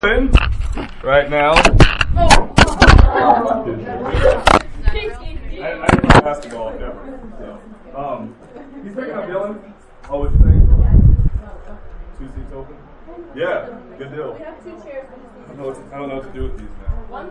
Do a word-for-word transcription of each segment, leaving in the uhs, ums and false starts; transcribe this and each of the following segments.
Right now. I, I didn't play basketball ever. So. Um, he's picking up Dylan. Oh, what's your name? Two seats open? Yeah, good deal. We have two chairs. I don't know what to, I don't know what to do with these now. One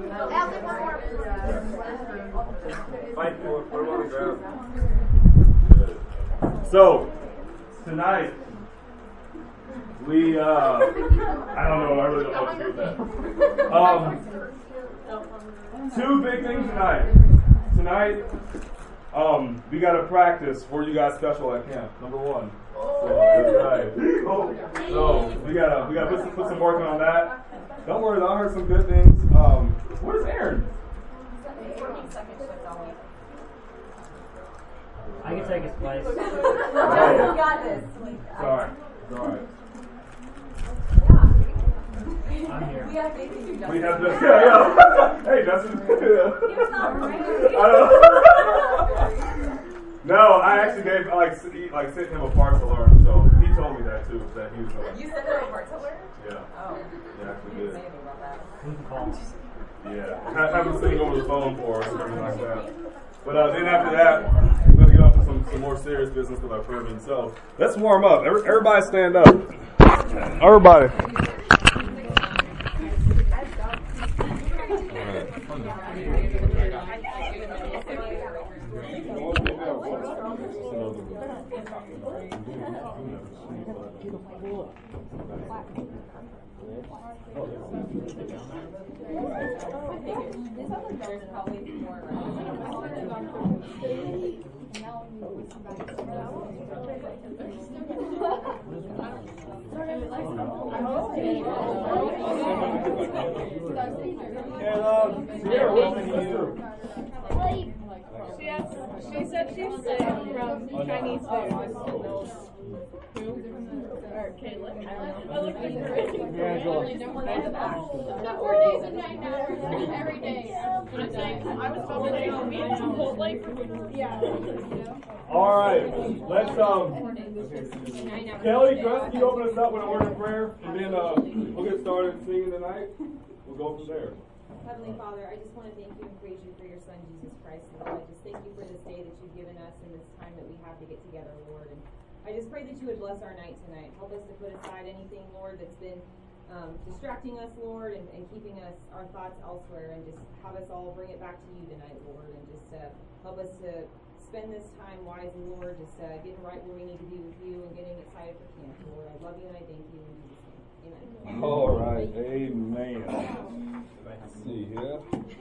Fight for it. Put them on the ground. So, tonight, we, uh, I don't know, I really don't know what to do with that. Um, two big things tonight. Tonight, um, we got to practice for you guys special at camp, number one. So, right. So, we got to we gotta put some, put some work on that. Don't worry, I heard some good things. Um, where's Aaron? I can take his place. You got this. Sorry. Sorry. I'm here. We have faith in you, Justin. We have this. Yeah, yeah. Hey, Justin. No, I actually gave like he, like sent him a part to learn, so he told me that too. That he was. Like, You sent him a part to learn? Yeah. Oh. Yeah, actually did. Say anything about that. Who's the call? Yeah, I haven't seen over the phone for us or something like that. But uh, then after that, we're gonna get on to some, some more serious business with our permit. So let's warm up. Every, everybody stand up. Everybody. And um, Sierra, what can you do? She asked, she said she's sick from Chinese food. Or Kayla. I looked at her. Not four days and nine hours. Every day. I'm saying, I was vomiting on meat and Chipotle. Yeah. All right, let's um. Kelly, Chris, can you open us up with a word of prayer, and then uh, we'll get started singing tonight. We'll go from there. Heavenly Father, I just want to thank you and praise you for your Son, Jesus Christ, Lord. I just thank you for this day that you've given us and this time that we have to get together, Lord. And I just pray that you would bless our night tonight. Help us to put aside anything, Lord, that's been um, distracting us, Lord, and, and keeping us our thoughts elsewhere, and just have us all bring it back to you tonight, Lord, and just uh, help us to spend this time wisely, Lord, just uh, getting right where we need to be with you and getting excited for camp, Lord. I love you and I thank you in Jesus' name. Amen. All right, amen. Let's see here.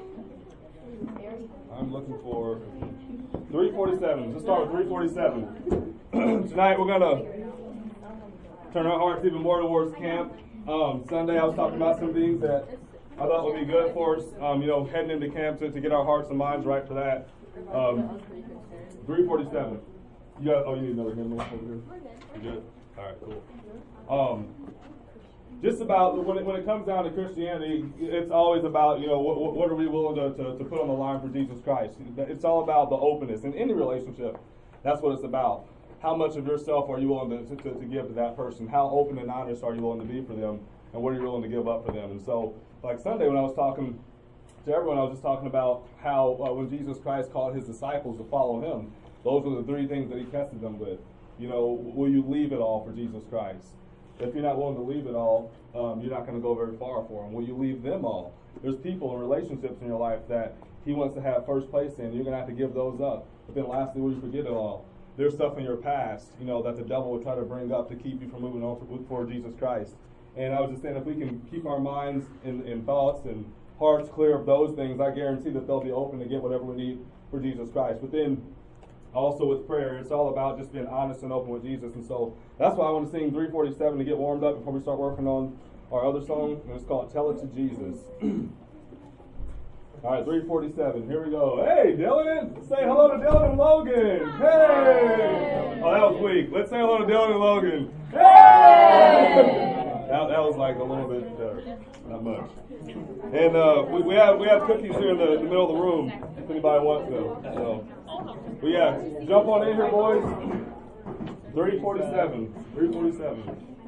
I'm looking for three forty-seven. Let's start with three forty-seven. Tonight we're going to turn our hearts even more towards camp. Um, Sunday I was talking about some things that I thought would be good for us, um, you know, heading into camp to, to get our hearts and minds right for that. Um, three forty-seven. You got, oh, you need another hymn over here? You good? All right, cool. Um, just about, when it, when it comes down to Christianity, it's always about, you know, what, what are we willing to, to, to put on the line for Jesus Christ? It's all about the openness. In any relationship, that's what it's about. How much of yourself are you willing to, to, to give to that person? How open and honest are you willing to be for them? And what are you willing to give up for them? And so, like Sunday when I was talking to everyone, I was just talking about how uh, when Jesus Christ called his disciples to follow him, those were the three things that he tested them with. You know, will you leave it all for Jesus Christ? If you're not willing to leave it all, um, you're not going to go very far for him. Will you leave them all? There's people and relationships in your life that he wants to have first place in. You're going to have to give those up. But then lastly, will you forget it all? There's stuff in your past, you know, that the devil will try to bring up to keep you from moving on for, for Jesus Christ. And I was just saying, if we can keep our minds and, and thoughts and hearts clear of those things, I guarantee that they'll be open to get whatever we need for Jesus Christ. But then also with prayer, it's all about just being honest and open with Jesus. And so that's why I want to sing three forty-seven to get warmed up before we start working on our other song. And it's called Tell It to Jesus. All right, three forty-seven. Here we go. Hey, Dylan. Say hello to Dylan and Logan. Hey. Oh, that was weak. Let's say hello to Dylan and Logan. Hey. That, that was like a little bit, uh, not much. And uh, we, we have we have cookies here in the, the middle of the room if anybody wants them. So, but yeah, jump on in here, boys. three forty-seven. three forty-seven.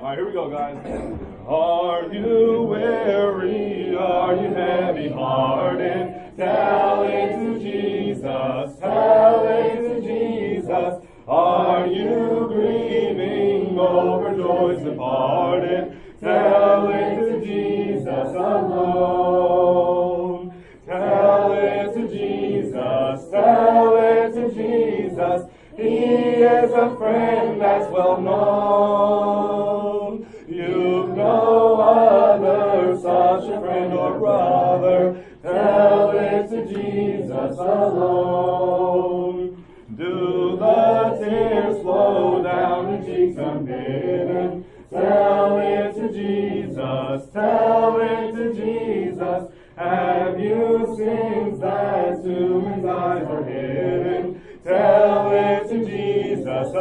All right, here we go, guys. Are you weary? Are you heavy-hearted? Tell it to Jesus. Tell it to Jesus. Are you grieving over joys departed? Tell it to Jesus alone. Tell it to Jesus. Tell it to Jesus. He is a friend that's well known. You've no other such a friend or brother. Tell it to Jesus alone. Do the tears flow down your cheeks unbidden? Tell it to Jesus. Tell it to Jesus. Have you sins that to his eyes are hidden? Tell it to Jesus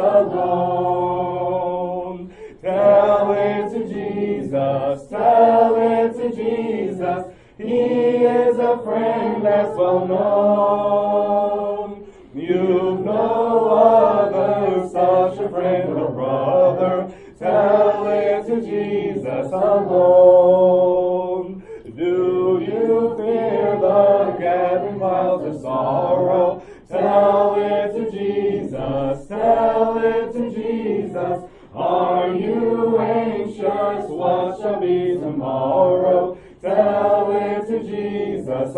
alone. Tell it to Jesus. Tell it to Jesus. He is a friend that's well known. You've no other such a friend or brother. Tell it to Jesus alone. Do you fear the gathering clouds of sorrow? Tell it to Jesus. Tell it to Jesus. Are you anxious? What shall be tomorrow? Tell it to Jesus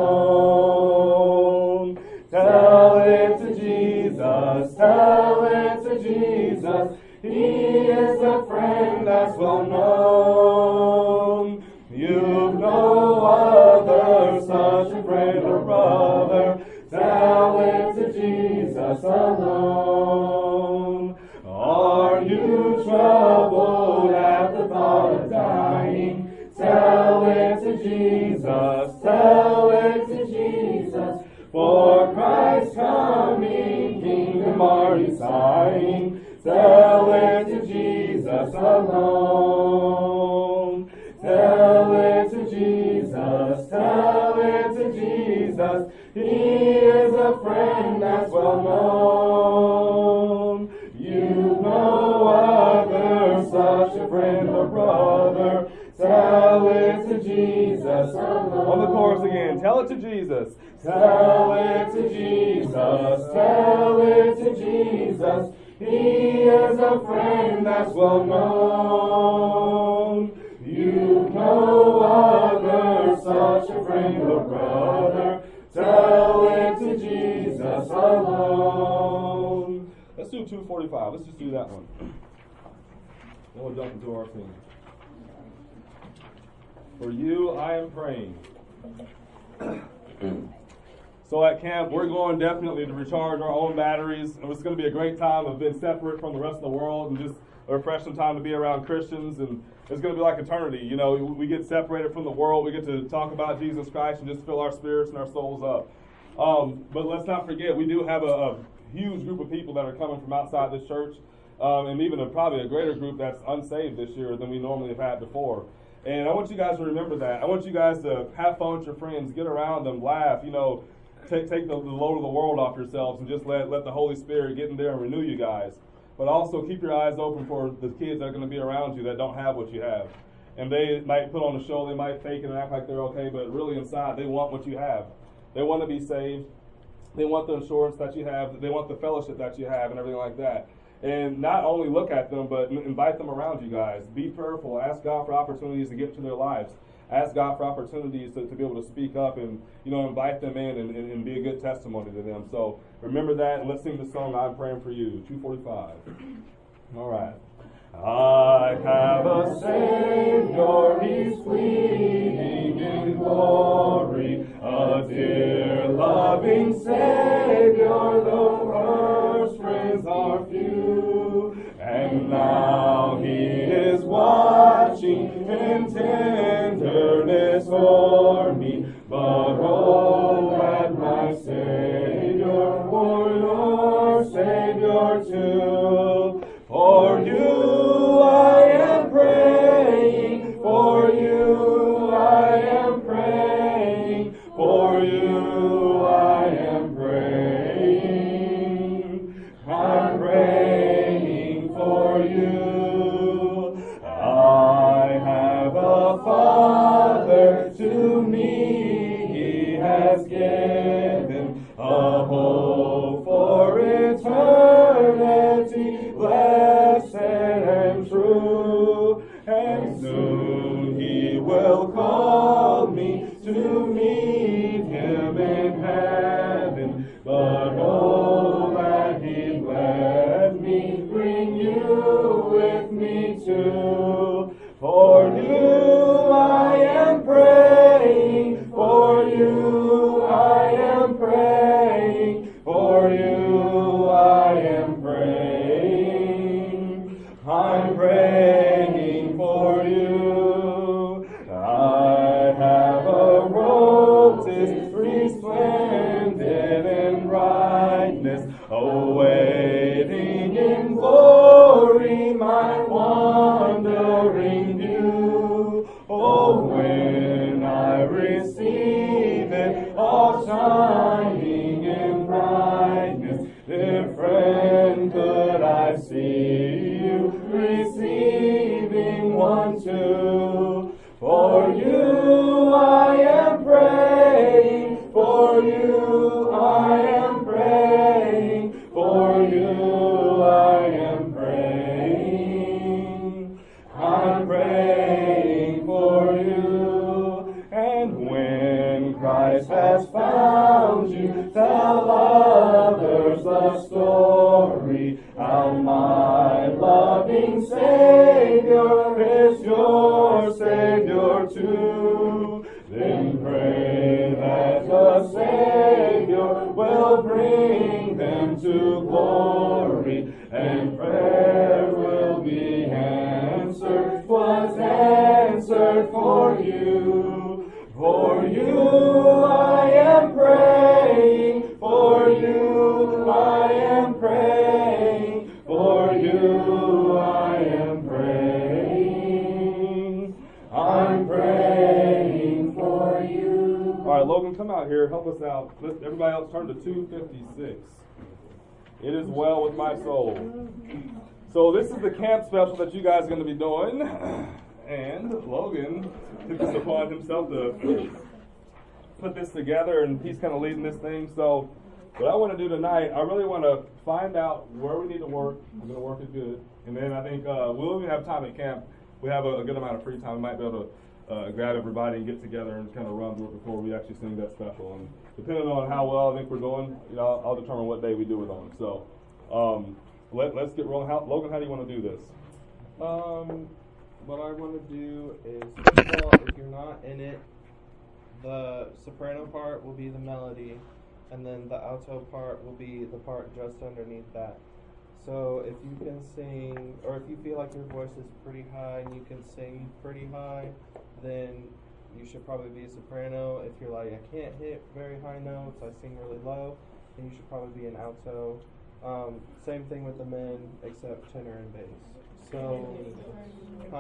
alone. Tell it to Jesus. Tell it to Jesus. He is a friend that's well known. You've no other such a friend or brother. Tell it to Jesus alone. Are you troubled at the thought of dying? Tell it to Jesus. Tell it to Jesus. For Christ's coming, kingdom already sighing. Tell it to Jesus alone. Tell it to Jesus. Tell it to Jesus. He is a friend that's well known. You've no other such a friend or brother. Tell it to Jesus alone. On the chorus again. Tell it to Jesus. Tell it to Jesus. Tell it to Jesus. He is a friend that's well known. You've no other such a friend or brother. Tell it to Jesus alone. Let's do two forty-five. Let's just do that one. Then we'll jump into our theme. For you, I am praying. So at camp, we're going definitely to recharge our own batteries. And it's going to be a great time of being separate from the rest of the world and just a refreshing time to be around Christians. And it's going to be like eternity. You know, we get separated from the world. We get to talk about Jesus Christ and just fill our spirits and our souls up. Um, but let's not forget, we do have a, a huge group of people that are coming from outside this church. Um, and even a, probably a greater group that's unsaved this year than we normally have had before. And I want you guys to remember that. I want you guys to have fun with your friends, get around them, laugh, you know, take take the, the load of the world off yourselves and just let, let the Holy Spirit get in there and renew you guys. But also keep your eyes open for the kids that are going to be around you that don't have what you have. And they might put on a show, they might fake it and act like they're okay, but really inside they want what you have. They want to be saved. They want the insurance that you have. They want the fellowship that you have and everything like that. And not only look at them, but invite them around you guys. Be prayerful. Ask God for opportunities to get into their lives. Ask God for opportunities to, to be able to speak up and, you know, invite them in and, and, and be a good testimony to them. So remember that, and let's sing the song, I'm Praying for You, two forty-five. All right. I have a Savior, He's fleeting in glory, a dear loving Savior, though first friends are few, and now He is watching in tenderness o'er me, but oh, that my Savior, for your Savior too, for you I am praying, for you I am praying, for you I am praying, I'm praying for you. will call me to meet him in heaven. But oh, that he'd let me bring you with me too. For you I am praying, for you I am praying, for you I am praying. I'm praying for you. I have a rose resplendent in brightness, awaiting in glory my wandering view. Oh, when I receive it, all shining in brightness, dear friend, could I see you receiving one too? For you I am praying, for you I am praying, for you I am praying. I'm praying for you. And when Christ has found you, tell others the story, how my loving Savior is your Savior too. Then pray that the Savior will bring them to glory, and prayer will be answered, was answered for you. For you I am praying, for you I am praying, for you I am praying. I'm praying for you. All right, Logan, come out here. Help us out. Let everybody else turn to two fifty-six. It is well with my soul. So this is the camp special that you guys are going to be doing. And Logan took this upon himself to put this together, and he's kind of leading this thing. So what I want to do tonight, I really want to find out where we need to work. We're going to work it good. And then I think uh, we'll even have time at camp. We have a, a good amount of free time. We might be able to uh, grab everybody and get together and kind of run through it before we actually sing that special. And depending on how well I think we're doing, you know, I'll, I'll determine what day we do it on. So um, let, let's get rolling. How, Logan, how do you want to do this? Um, what I want to do is, first of all, if you're not in it, the soprano part will be the melody, and then the alto part will be the part just underneath that. So if you can sing, or if you feel like your voice is pretty high and you can sing pretty high, then you should probably be a soprano. If you're like, I can't hit very high notes, I sing really low, then you should probably be an alto. Um, same thing with the men, except tenor and bass. So, um,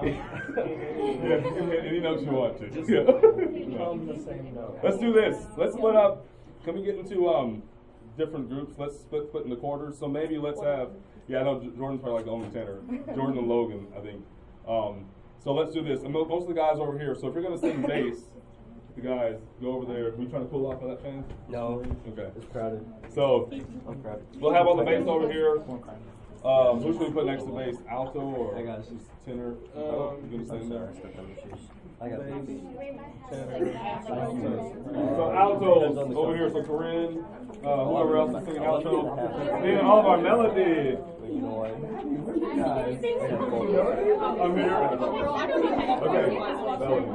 yeah, any notes you want to. Just Yeah. hum the same note. Let's do this. Let's split up. Can we get into um, different groups? Let's split, split into quarters. So maybe let's have, yeah, I know Jordan's probably like the only tenor. Jordan and Logan, I think. Um, so let's do this. And most of the guys over here. So if you're going to sing bass, the guys, go over there. Are we trying to pull off of that fan? No. Okay. It's crowded. So I'm crowded. we'll have all the bass over here. Um, who should we put next to bass? Alto or I got it. tenor? Um, oh, you I'm gonna sing sorry. there? I got Bass, it. tenor, So altos over here. So Corinne, uh, whoever else is singing alto. Then all of our melody. You know what? Guys, I'm here. Okay, melody.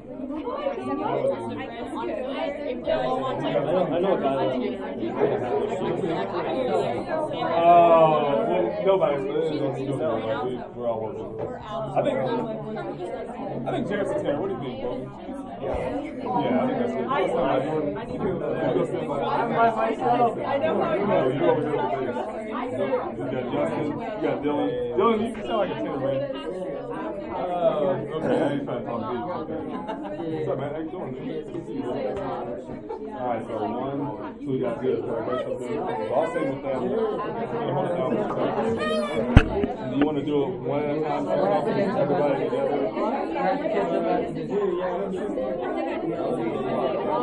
I know a guy Oh, well, nobody's doing it. We're all working. I think, I think Jared's is here. What do you think, Logan? Yeah, yeah, I think that's good. I, I, I need to go there. I'm by myself. I know how No, you're over here with the bass. You got Justin, you got Dylan. Dylan, you sound like a tenor, man. Uh, okay, I ain't trying to talk deep. Okay. What's up, man? How you doing, man? Good to see you. Alright, so one, two, you got good. So I'll sing with them. I'm gonna hold it down for a second. Do you want to do it one at a time? Everybody together?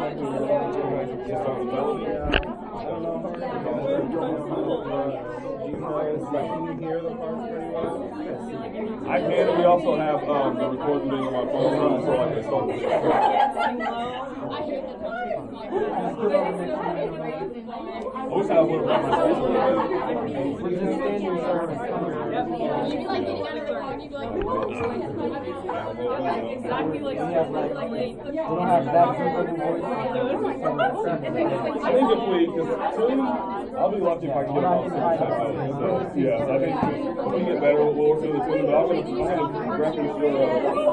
Just on the melody? I don't know. noise? Like, can you hear the parts pretty well? I can, and we also have um, the recording thing on my phone, so I can start with it. I hate the time. I wish I would have brought my phone. We're just standing service. You'd be like getting out of the car and you'd be like, whoa. Exactly like We have like, like we don't have that simple voice. I think if we, because soon, I'll be lucky if I can get it all set. Yeah, so I think if we get better, we'll we'll work on the tune, but I'm going to reference your, uh,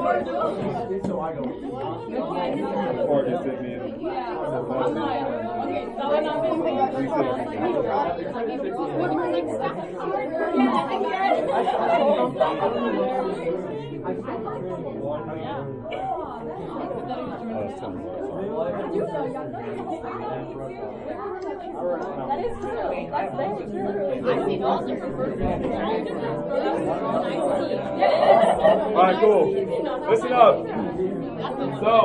part you sent me. Okay, so I'm not going to make it. What do you like stuff? Yeah, I That is true. That's very true. I've seen all different versions. Alright, cool. Listen up. So,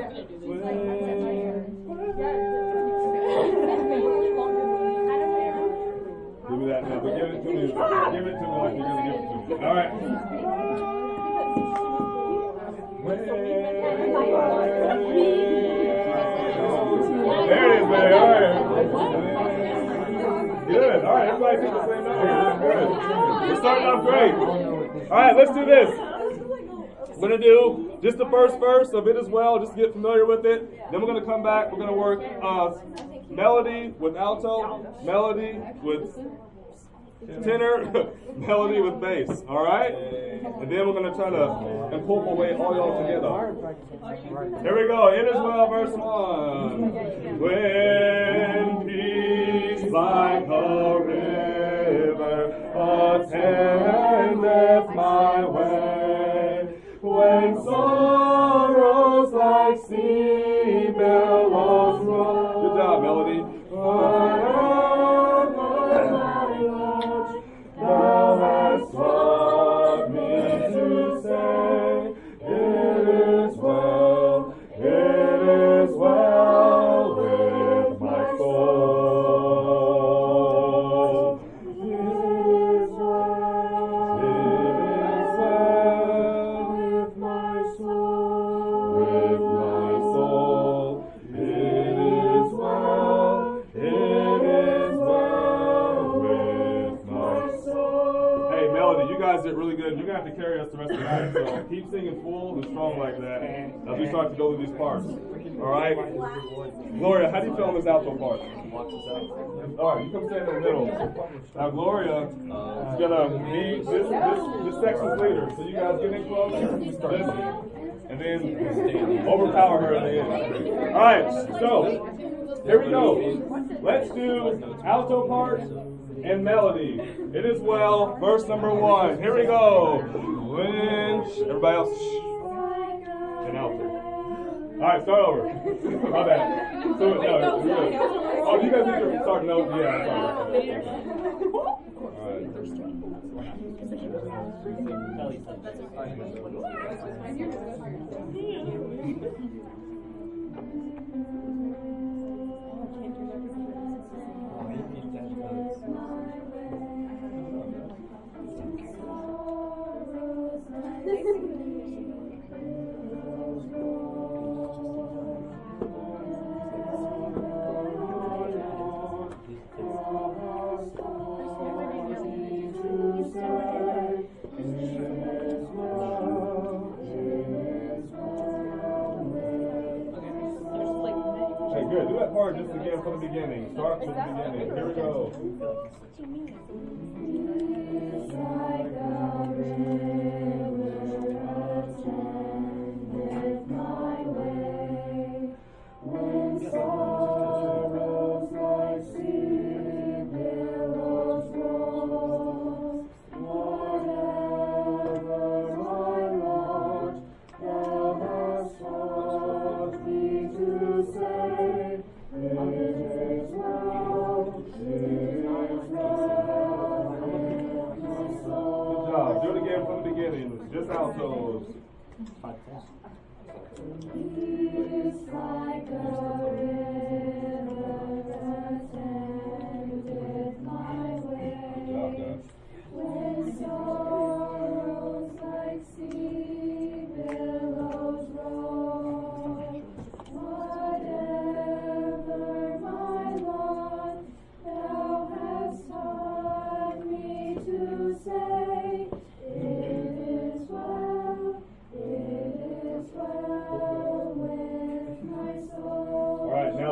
give me that now, but give it to me. Give it to me like you're going to give it to me. Alright. There it is, man. Alright. Good. Alright, everybody took the same number. Good. We're starting off great. Alright, let's do this. We're going to do just the first verse of it as well, just to get familiar with it. Then we're going to come back. We're going to work uh, melody with alto, melody with tenor, melody with bass. All right? And then we're going to try to incorporate all y'all together. Here we go. It is well, verse one. When peace like a river attendeth my way, when sorrows like sea billows roll. Good job, Melody. Thou hast taught me to say, it is well, it is well with my soul. It is well, it is well with my soul, with my soul. It is well, it is well with my soul. Hey, Melody, you guys did really good. You're going to have to carry us the rest of the night, so keep singing full and strong like that as we start to go through these parts. All right? Gloria, how do you feel on this alto part? All right, you come stand in the middle. Now, Gloria is going to be this, this, this section's leader, so you guys get in close, listen, and then overpower her at the end. All right, so here we go. Let's do alto part and melody. It is well, verse number one. Here we go. When, everybody else, shh, and alto. All right, start over. My bad. So, no, we're good. Oh, you guys need to start notes? Yeah, I'm sorry. All right. Okay, good. Do that part just again from the beginning. Start from the beginning. Here we go. Do it again from the beginning. Just altos. Peace like a river attendeth my way. Good job, guys.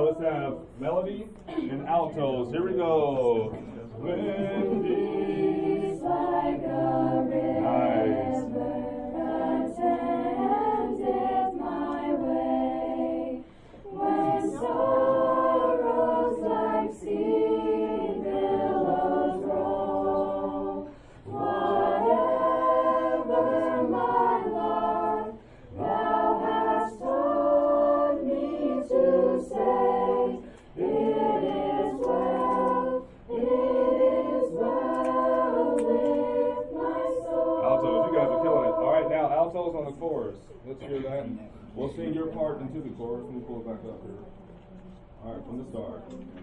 let's have melody and altos. Here we go. Wind beats like a river, nice. attendeth my way. When sorrows like sea billows roll, whatever my lot, thou hast taught me to say, it is well, it is well with my soul. Altos, you guys are killing it. All right, now altos on the chorus. Let's hear that. We'll sing your part into the chorus and we'll pull it back up here. All right, from the start.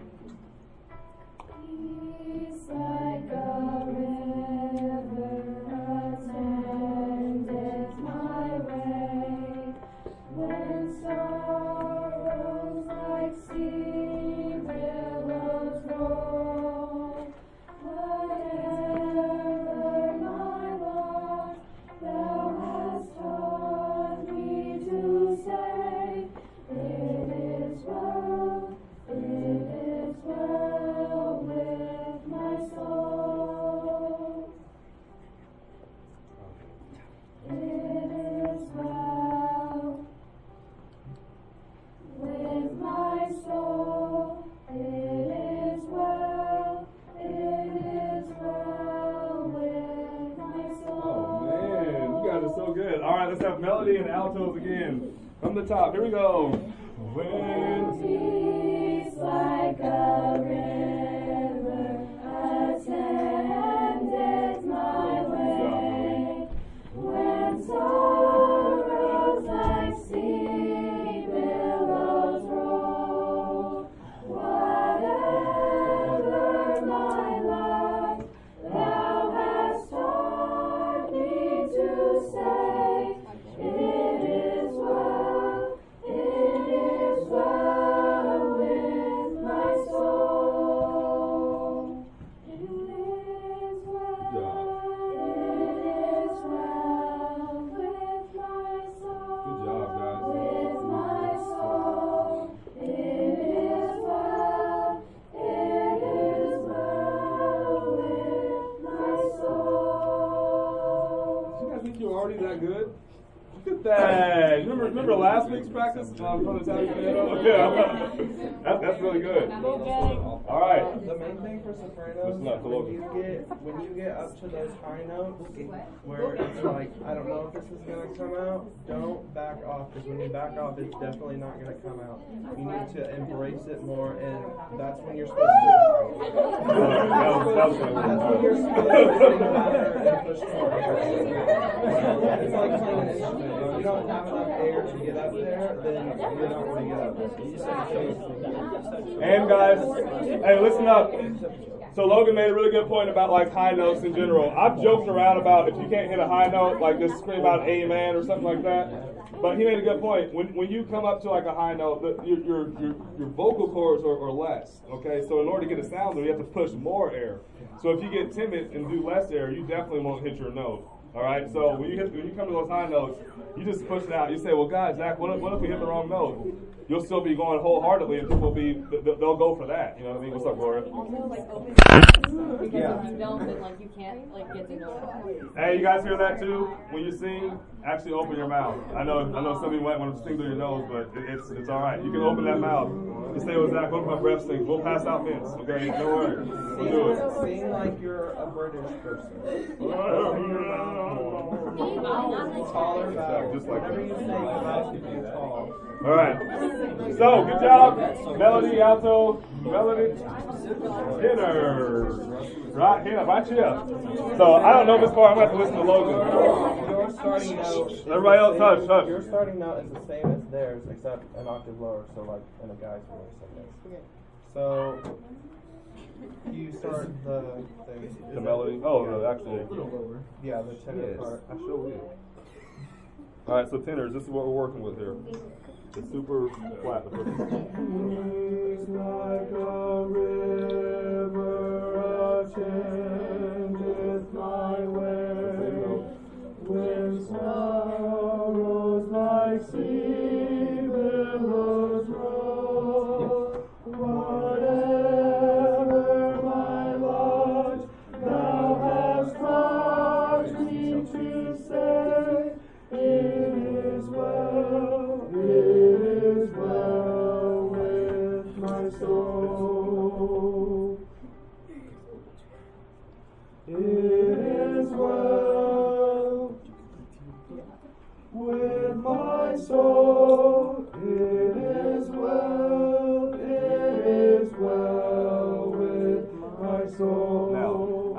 Peace like a river attendeth my way, when sorrows like sea billows roll. Whatever my lot, thou hast taught me to say, it is well, it is well with my soul. It is well with my soul. It is well, it is well with my soul. Oh man, you guys are so good. All right, let's have melody and altos again. From the top, here we go. Wind Peace like a river attendeth my way, when sorrows like sea billows roll. Whatever my lot, thou hast taught me to say, it is well, it is well with my soul. It is well, it is well with my soul. Good job, guys. With my soul, it is well, it is well with my soul. You guys think you're already that good? Look at that. Remember, remember last week's practice um, from the Italian piano? Yeah. That, that's really good. All right. The main thing for sopranos, Listen up, when Logan. you get when you get up to those high notes, where it's like, I don't know if this is gonna come out, don't back off, because when you back off, it's definitely not gonna come out. You need to embrace it more, and that's when you're supposed to. That's when you're supposed to sing louder and push more. It's like playing an instrument. If you don't have enough air to get up there, then you're not going to get up there. You just have to And guys, hey, listen up. So Logan made a really good point about like high notes in general. I've joked around about if you can't hit a high note, like just scream out amen or something like that. But he made a good point. When when you come up to like a high note, the, your, your your your vocal cords are, are less. Okay, so in order to get a sound, you have to push more air. So if you get timid and do less air, you definitely won't hit your note. All right, so when you hit, when you come to those high notes, you just push it out. You say, "Well, guys, Zach, what if, what if we hit the wrong note?" You'll still be going wholeheartedly, and people will be they'll go for that. You know what I mean? What's up, Gloria? Also, like, open because Yeah. if you don't, then, like, you can't, like, get to know it. Hey, you guys hear that too? When you sing, actually open your mouth. I know, I know some of you might want to sing through your nose, but it, it's it's all right. You can open that mouth. Just say with Zach, open my breath, sing. We'll pass out mints. Okay, don't worry. We'll do it. Sing like you're a British person. Taller vowels. Just like Whenever that. you sing, the vowels should be tall. All right. So, good job. Melody, alto, melody, tenor. Right here, right here. So, I don't know this far. I'm going to have to listen to Logan. Your starting note. Everybody else, hush, hush. Your starting note is the same as theirs, except an octave lower. So, like in a guy's voice, I guess. So, you start the thing. The melody. Oh, no, actually. Yeah, the tenor Yes, part. I sure will. All right, so tenors, this is what we're working with here. The super flat. The first one. Like a river attendeth my way, when sorrows like sea billows roll.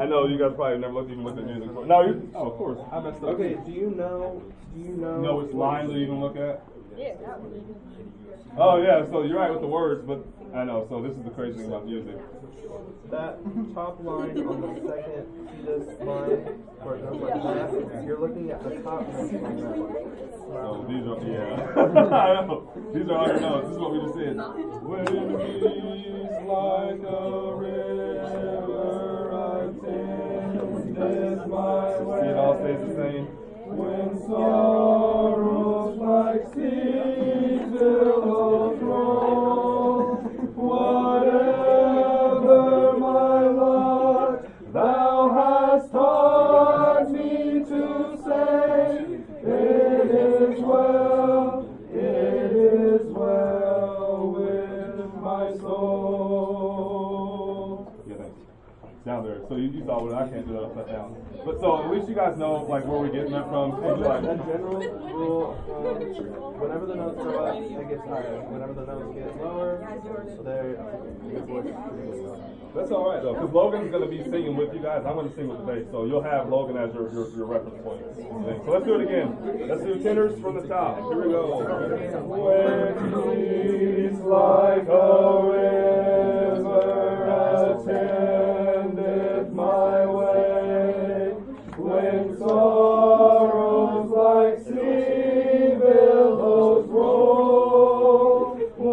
know you guys probably never looked even looked at music before. No, you, oh, of course. I messed up. Okay, do you know, do you know? know which lines to even look at? Yeah. Oh yeah, so you're right with the words, but I know. So this is the crazy thing about music. That top line on the second to this line, where it goes like that, you're looking at the top notes on that. So these are yeah. I know. These are all your notes. This is what we just did. When peace like a river attendeth my way. See, it all stays the same. When sorrows like seas billows roll, whatever my lot, thou hast taught me to say, it is well, it is well with my soul. Yeah, thanks. Down there. So you, you saw what I can't do that upside down. But so at least you guys know like where we're getting that from. So like, In general rule, um, whenever the notes go up, it gets higher. Whenever the notes get lower, they your voice is lower. that's all right though, because Logan's going to be singing with you guys. I'm going to sing with the bass, so you'll have Logan as your, your, your reference point. So let's do it again. Let's do tenors from the top. Here we go. When peace like a river attendeth my way, when sorrows like sea billows roll,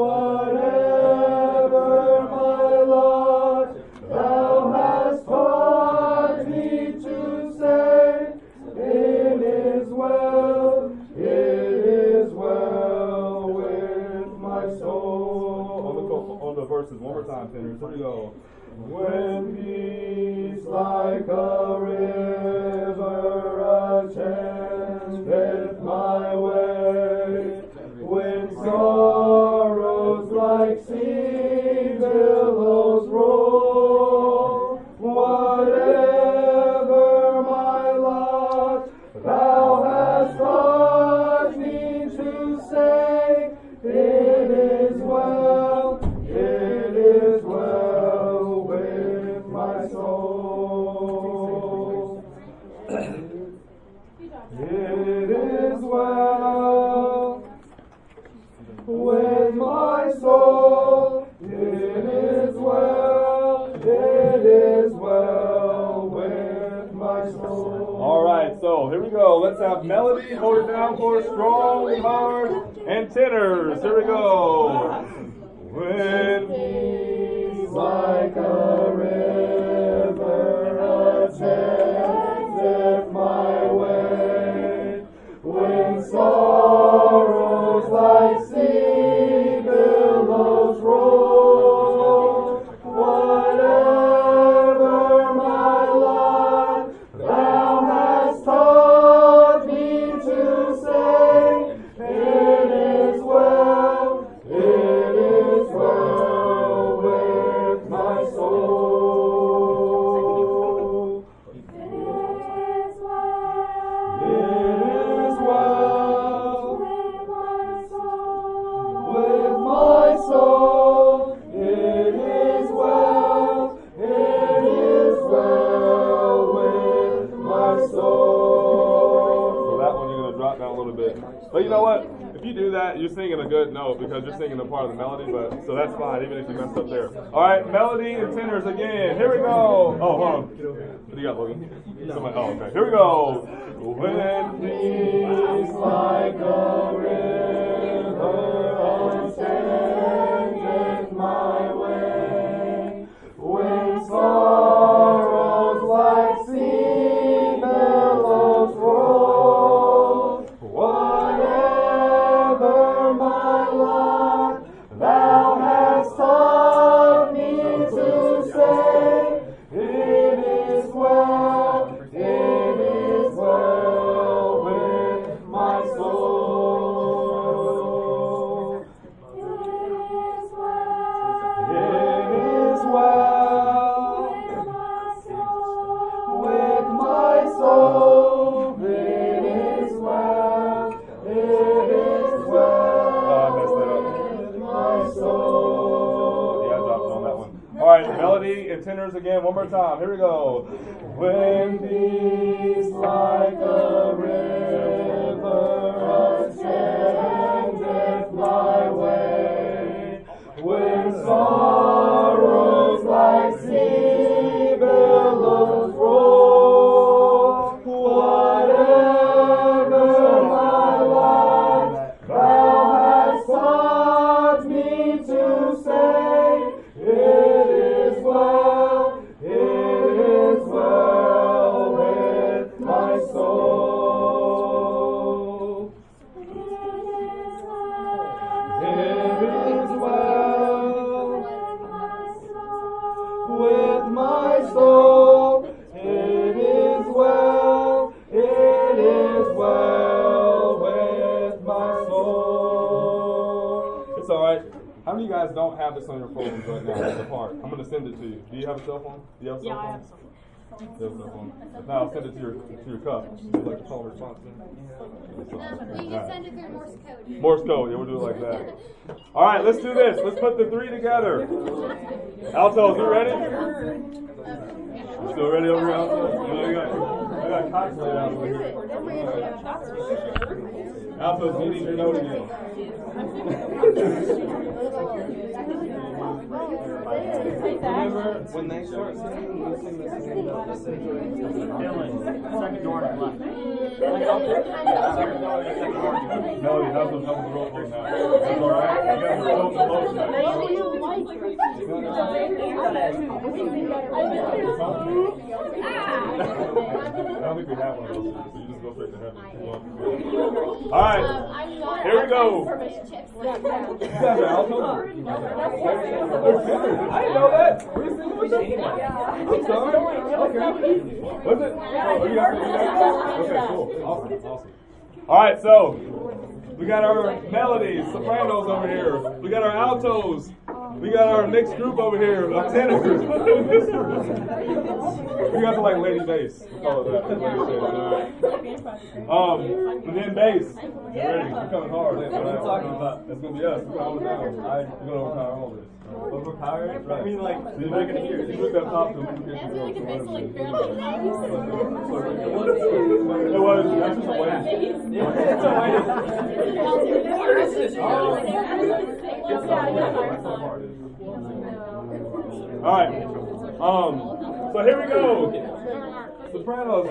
whatever my lot, thou hast taught me to say, it is well, it is well with my soul. On the, on the verses, one more time, tenors. Here we go. When peace like a river attendeth my way, when sorrows like sea billows roll, whatever my lot, thou hast taught me to say, it is well, it is well with my soul. It is well with my soul. It is well, it is well with my soul. All right, so here we go. Let's have melody. Hold it down for strong, hard, and tenors. Here we go. When peace like a river attendeth my way, when sorrows like sea billows roll, whatever my lot, thou hast taught me to say, it is well, it is well with my soul. It is well, it is well with my soul. It is well, it is well with my soul. So that one you're going to drop down a little bit. But you know what? If you do that, you're singing a good note because you're singing a part of the melody, but so that's fine, even if you messed up there. All right, melody and tenors again. Here we go. Oh, hold on. What do you got, Logan? Somebody, oh, okay. Here we go. When peace like a river attendeth my way, when sorrows like sea billows roll, whatever my lot, thou hast taught me to say, it is well, it is well with my soul. right, melody and tenors again, one more time. Here we go. When peace like a river ascendeth my way, when sorrows like sea billows roll, whatever my life thou hast taught me to say, it is well, it is well with my soul. It is well with my soul. It is well, it is well with my soul. It's alright. How many of you guys don't have this on your phones right now? It's apart. I'm going to send it to you. Do you have a cell phone? Do you have a cell Yeah, phone? I have some. You have a cell phone. If not, I'll send it to your, to your cup. Would you like to call a response? Um, you can send it through Morse code. Morse code, yeah, we'll do it like that. All right, let's do this. Let's put the three together. Altos, you ready? You still ready over here, Altos? You know, I got, I got cops laid out over here. Altos, you need your note again. Remember, when they start singing, you sing the same note. The same note. Dylan, second door on the left. Melody, how's the how's the roll for now? That's all right. You got the roll the motion. I don't think we have one of those, so you just go straight to heaven. All right, here we go. You guys are altos? I didn't know that. Were you singing with them? I'm sorry. Okay. Was it? Oh, you got it. Okay, cool. Awesome, awesome. All right, so we got our melodies, sopranos over here. We got our altos. We got our mixed group over here, our tenors. You guys are like lady bass. We call it that. Lady bass, all right. Um, and then bass. Get ready. We're coming hard. What are you talking about? It's gonna be us. We're gonna hold it down. We're gonna overpower all this. Overpower? Right. I mean, like, you're not gonna hear it. You look that top to them. It was. That's just a way. It's a way. All right. Um. So here we go. Sopranos.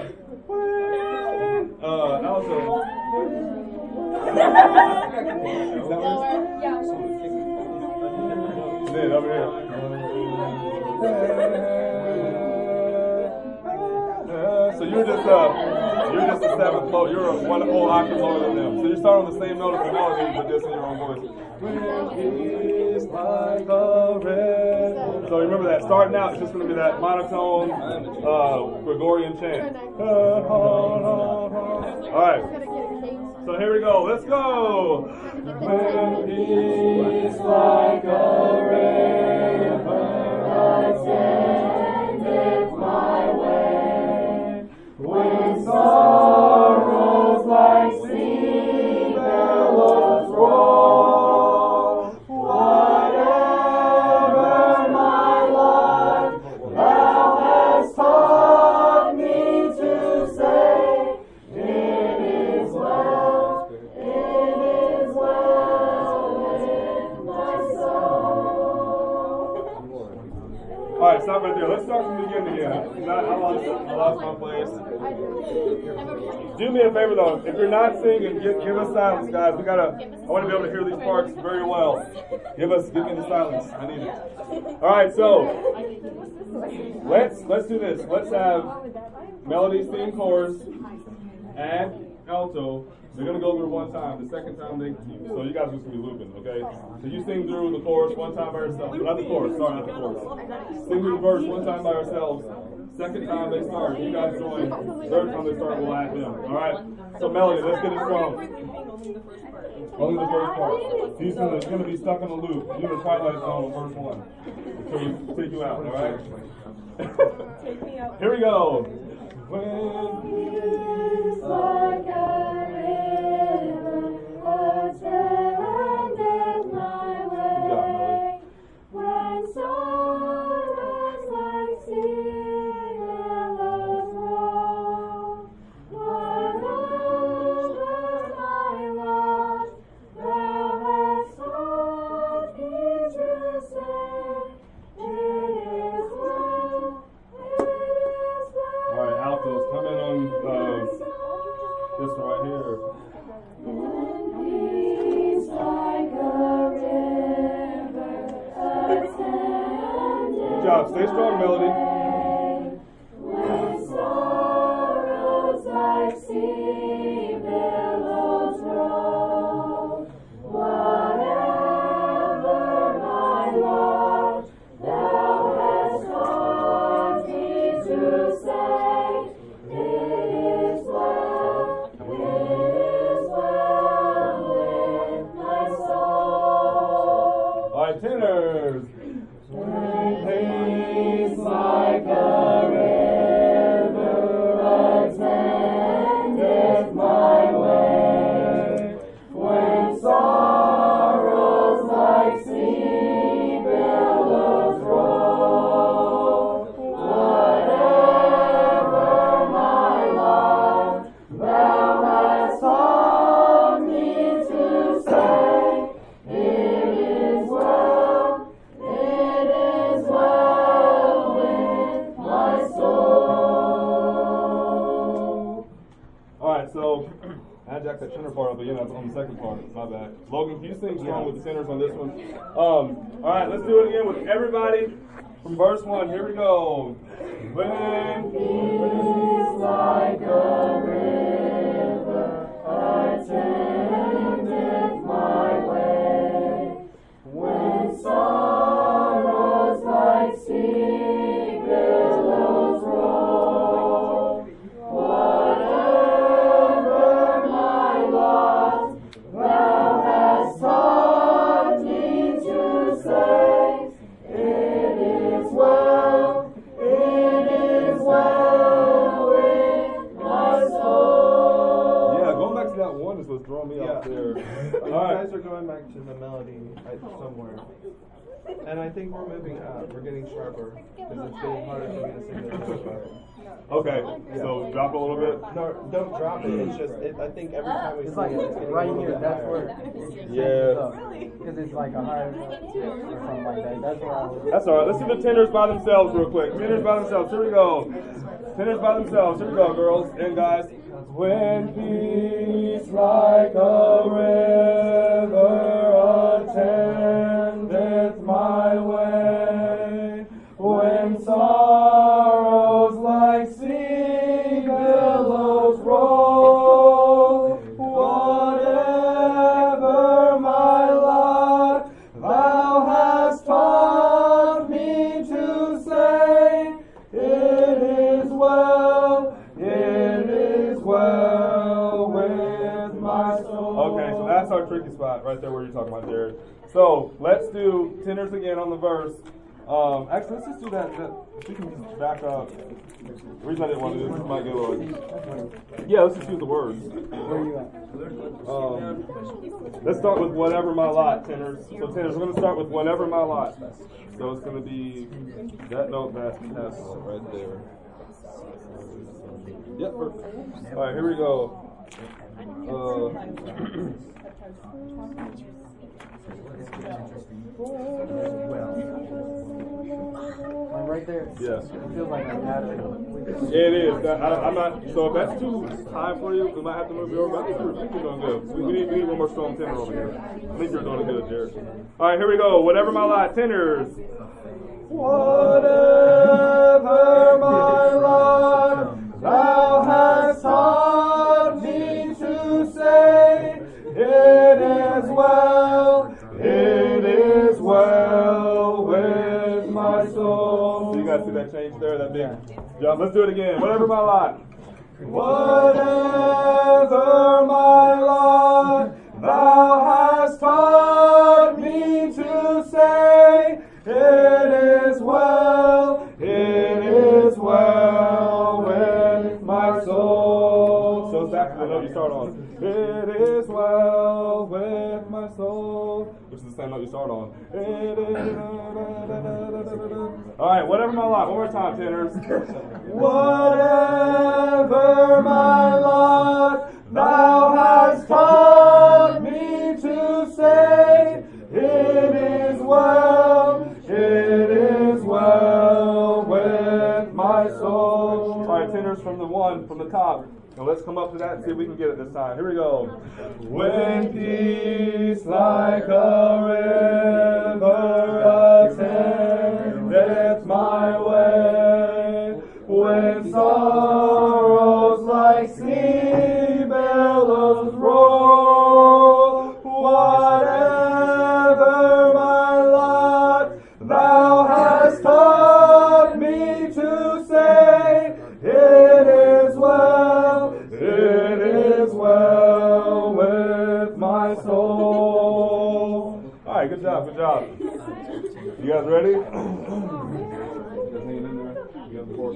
Uh. Alto. Then over here. So you're just uh, you're just a seventh low. You're a one whole octave lower than them. So you start on the same note as the melody, but just in your own voice. So remember that. Starting out, it's just going to be that monotone uh, Gregorian chant. All right. So here we go. Let's go. When peace like a river ascendeth my way, when sorrows like sea billows roll, whatever my life thou hast taught me to say, it is well, it is well with my soul. All right, stop right there. Let's start from the beginning again. I, I, lost, I lost my place. Do me a favor though, if you're not singing, give, give us silence, guys. We gotta. I want to be able to hear these parts very well. Give us, give me the silence. I need it. All right, so let's let's do this. Let's have melody, sing chorus, and alto. They're gonna go through one time. The second time they, so you guys are just gonna be looping, okay? So you sing through the chorus one time by yourself. Not the chorus. Sorry, not the chorus. Sing through the verse one time by yourselves. Second time they start, you guys join. Third time they start, we'll add them. All right. So melody, let's get it strong. Only the first part. He's gonna, it's gonna be stuck in a loop. You're in the twilight zone on verse one until we take you out. All right. Here we go. When peace like a river ascendeth my way, when sorrow top. Stay strong, Melody. When sorrows like sea billows roll, whatever my lot, thou hast taught me to say, it is well, it is well with my soul. All right, tenors. Peace like a river attendeth my way, when sorrows like sea billows roll, whatever my lot, thou hast taught me to say, it is well, it is well with my soul. All right, so I jacked that tenor part up again on the second part. My bad. Logan, can you sing strong with the tenors on this one? Um, all right, let's do it again with everybody from verse one. Here we go. When Peace like a river attendeth my way, when sorrows like sea billows roll, whatever my lot, thou hast taught me to say, it is well, it is well with my soul. yeah, going back to that one is what's throwing me Yeah. off there. You All right. guys are going back to the melody I- somewhere. And I think we're moving up. We're getting sharper. Because it's getting harder for me to sing this part. Okay, so drop a little bit. No, don't drop it. It's just, it, I think every time we It's sing like it, it's getting a right little here, bit that's higher. where Yeah. because it's like a higher note or something like that. That's where I was. That's all right. Let's do the tenors by themselves real quick. Tenors by themselves. Here we go. Tenors by themselves. Here we go, girls and guys. When peace like a river attendeth my way, when sorrows like sea billows roll, whatever my lot, thou hast taught me to say, it is well, it is well with my soul. Okay, so that's our tricky spot right there where you're talking about, Jared. So let's do tenors again on the verse. Um, actually, let's just do that. that she can just back up. The reason I didn't want to do this might get a little. Yeah, let's just use the words. Where are you at? Um, let's start with whatever my lot, tenors. So tenors, we're going to start with whatever my lot. So it's going to be that note, that F right there. Yep, perfect. All right, here we go. Uh, Like right there. Yes. It feels like a natural. It is. I, I'm not. So if that's too high for you, we might have to move you over. I think you're, I think you're doing good. We, we, need, we need one more strong tenor over here. I think you're doing good, Jared. All right, here we go. Whatever my lot, tenors. Whatever my lot, thou hast taught me to say, it is well, it is well with my soul. You guys see that change there, that big jump? Let's do it again. Whatever my lot. Whatever my lot, thou hast taught me to say, it is well, it is well with my soul. So it's back to the note you start on. It is well with my soul, which is the same note you start on. It is. All right, whatever my lot. One more time, tenors. Whatever my lot, thou hast taught me to say, it is well, it is well with my soul. All right, tenors from the one, from the top. Now let's come up to that and see if we can get it this time. Here we go. When peace like a river attendeth my You guys ready? You guys hanging in there? You got the chorus?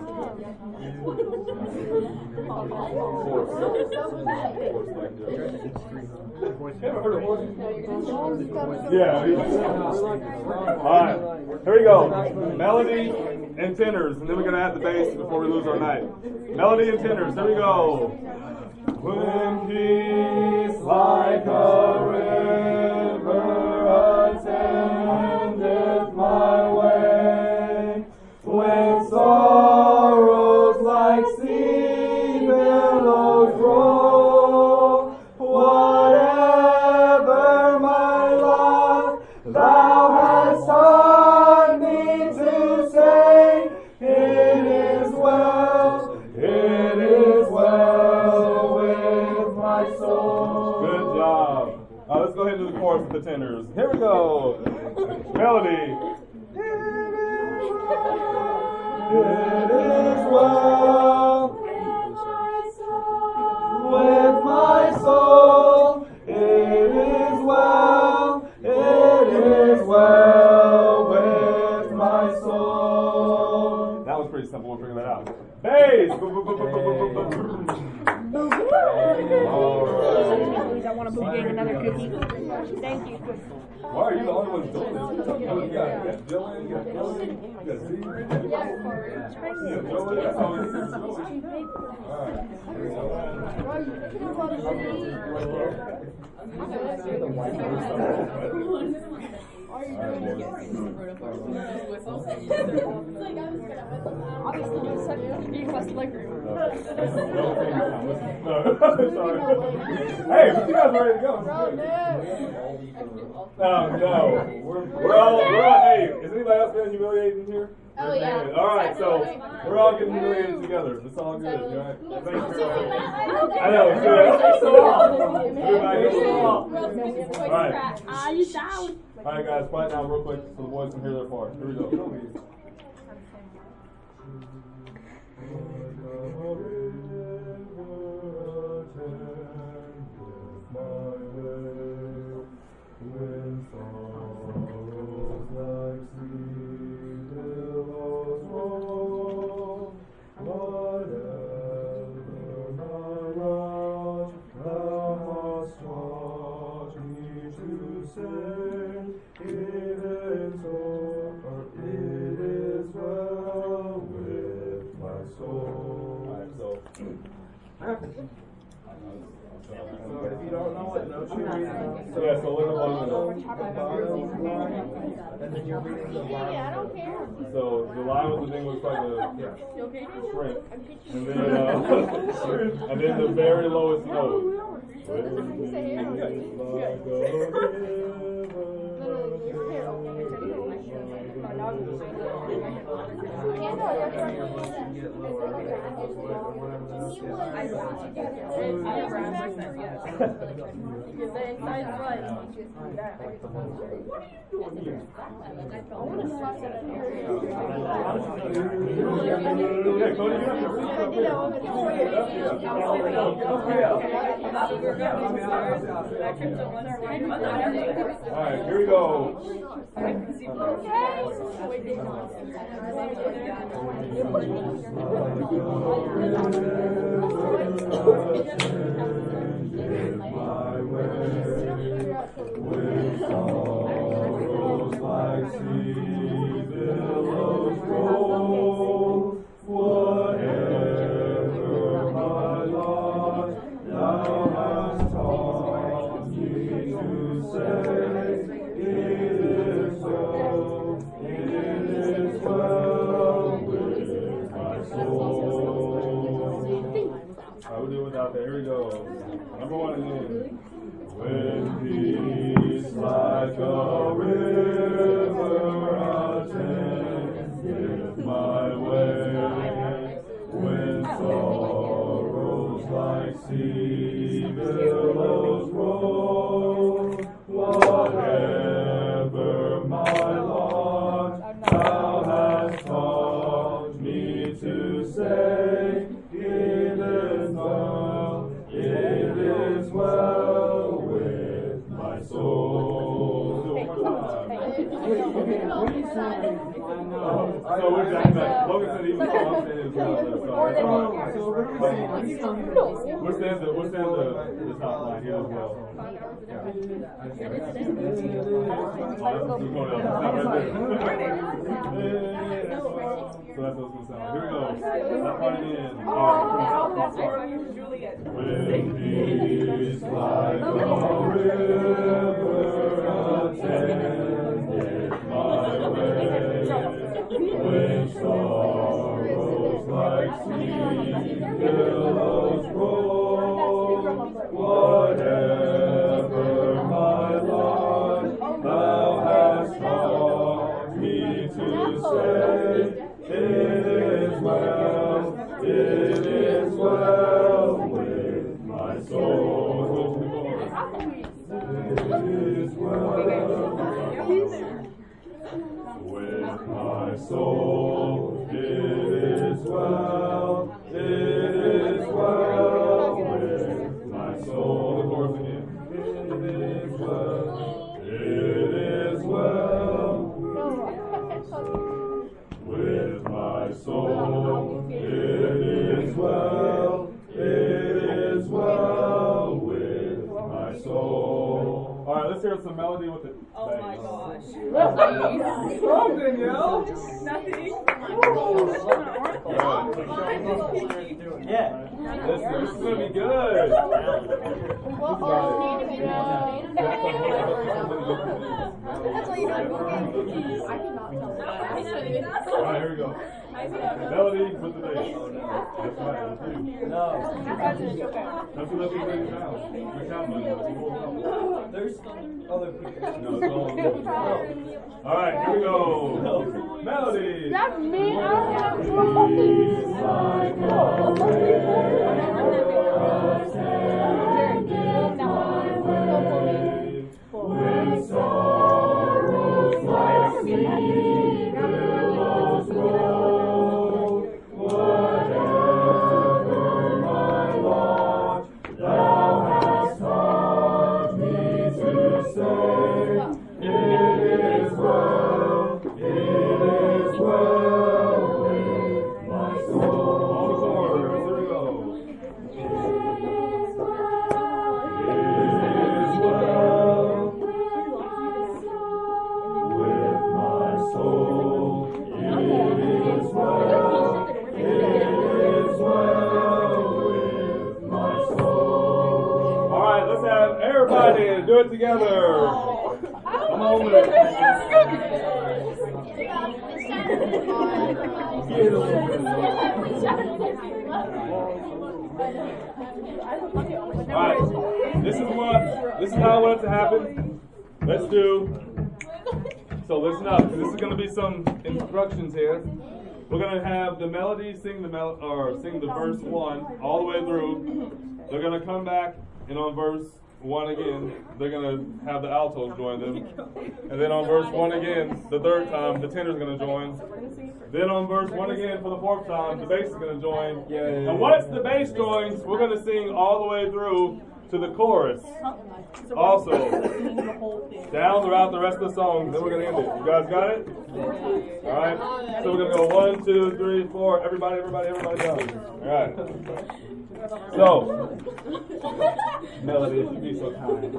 Yeah. Alright, here we go. Melody and tenors, and then we're going to add the bass before we lose our night. Melody and tenors, here we go. When peace like a river attendeth my way, when sorrows like sea billows roll, whatever my lot, thou hast taught me to say, it is well, it is well with my soul. Good job. Uh, let's go ahead and do the chorus with the tenors. Here we go. Melody. It is well with my soul. It is well. It is well with my soul. That was pretty simple. We'll figure that out. Bass. All right. I want to boogie another cookie. Thank you. Why are you the only one doing this? You got, you got Dylan, you got Dylan, you got Z. Yeah, Joey, that's all it is. Hey, but you guys are ready to go. No, no. We're, we're all, we're all, hey, is anybody else getting humiliated here? Oh, yeah. All right, so we're all getting humiliated together. It's all good, all right? Thanks for I know, it's good. Everybody goes along. All right. All right, guys, quiet down real quick so the boys can hear their part. Here we go. When sorrows like sea billows roll, whatever my lot, thou hast taught me to say, it is all, or it is well with my soul. All right, so. So if you don't know it, no cheering. So yeah, so look up on the and then you're reading the line. Yeah, I don't care. So the line with the thing looks like a You okay? shrimp, and then uh, and then the very lowest note. Alright, here we go. My way, when sorrows like sea billows roll, whatever my lot, thou hast taught me to say, it is so, it is well with my soul. I will do it without that. Here we go. Number one again. When peace like a river attendeth my way, when sorrows like sea billows roll, whatever my lot, thou hast taught me to say, it is well, it is well with my So we're saying that Logan said he was I'm saying it was We're saying the we're saying the, the top line here as well. So that's what it's gonna sound like. Here we go. That part again. That's Romeo and Juliet. When peace like a river attended my way, when sorrows like sea billows roll, whatever my lot, thou hast taught me to say, it is well, it is well with my soul. It is well with my soul. It is well, it is well with my soul. The chorus again. It is well, it is well with my soul. It is well, it is well with my soul. All right, let's hear some melody with it. Oh my gosh. Oh, Danielle. Nothing. Yeah. This, this is going to be good. That's all you know. I cannot tell that. All right, here we go. Melody with the bass. That's right. That's you. No. Don't you let me bring it down. You're counting. There's other people. No, it's all good. All right, here we go. Melody. That's me. I when sorrows like sea billows roll, whatever my lot, thou hast taught me to say, it is well, it is well with my soul. All the chords, here we go. Everybody, do it together. Come on with it. Alright, this is what, this is how I want it to happen. Let's do, so listen up, this is going to be some instructions here. We're going to have the melody sing the mel or sing the verse one all the way through. They're going to come back and on verse one again, they're going to have the altos join them. And then on verse one again, the third time, the tenor's going to join. Then on verse one again for the fourth time, the bass is going to join. And once the bass joins, we're going to sing all the way through to the chorus. Also, down throughout the rest of the song, then we're going to end it. You guys got it? Alright? So we're going to go one, two, three, four. Everybody, everybody, everybody go. Alright. So, Melody, if you'd be so kind.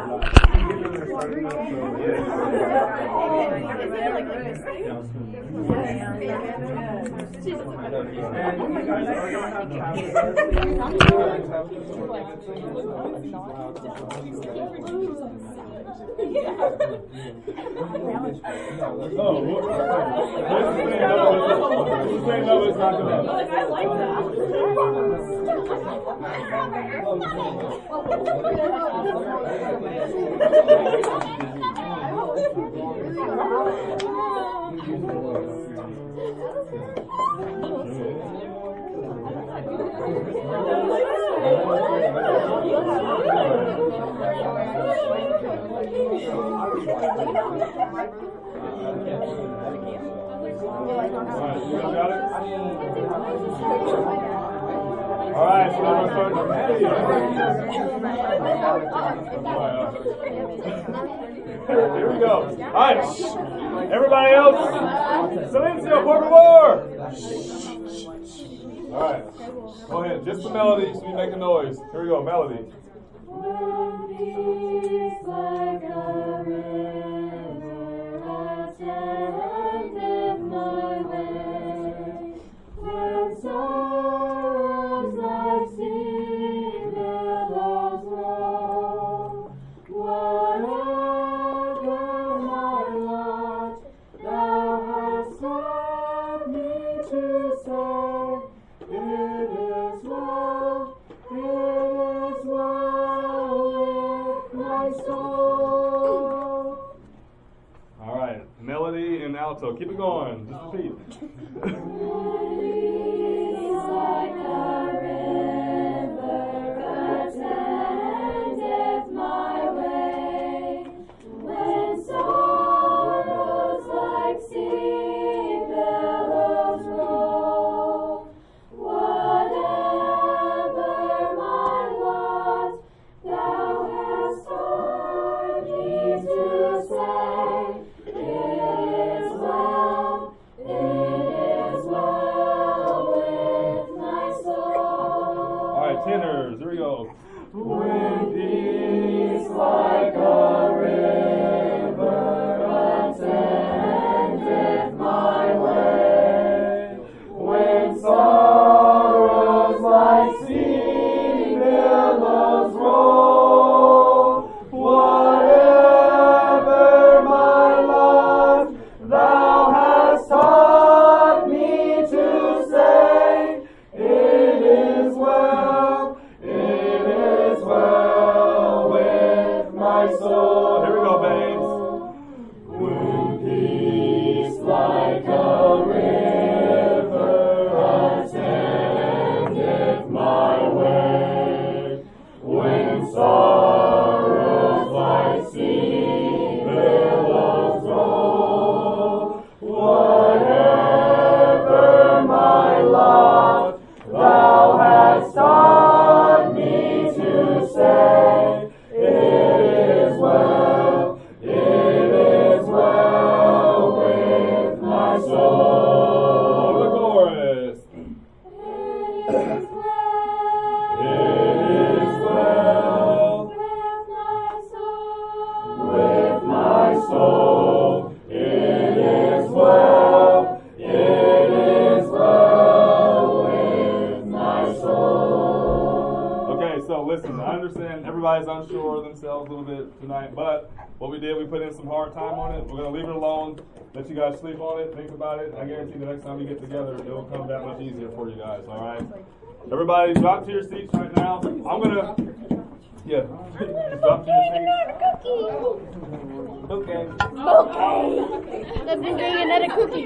Oh, who's saying no, it's not good. I like that. Alright, you guys got it? All right, so now we're starting. Here we go. All right, shh. Everybody else, silencio, por favor. All right, go ahead. Just the melody, so you make a noise. Here we go, melody. When peace like a river attendeth my way, when sorrows like sea billows roll, whatever my lot, thou hast taught me to say, it is well, it is well with my soul. All right, melody and alto. Keep it going. Just repeat. Peace like a river attendeth my way, when sorrows like sea billows roll, whatever my lot, thou hast taught me to say, it is well, it is well with my soul. All right, tenors. Here we go. When peace like a river attendeth my way, when sorrows like sea billows roll, whatever my lot, thou hast taught me to say, it is well, it is well with my soul. Here we go, babes. When peace like a river attendeth my way, when sorrows like sea billows roll, whatever my lot, thou hast taught me to say, it is well, it is well with my soul. The chorus. It is well, It is well with my soul, with my soul. It is well, it is well with my soul. Okay, so listen, I understand everybody's unsure of themselves a little bit tonight, but what we did, we put in some hard time on it. We're going to leave it alone, let you guys sleep on it, think about it. I guarantee the next time we get together, it'll come that much easier for you guys, all right? Everybody, drop to your seats right now. I'm going to, yeah, drop to your seats. Okay. Okay. Let's bring another cookie.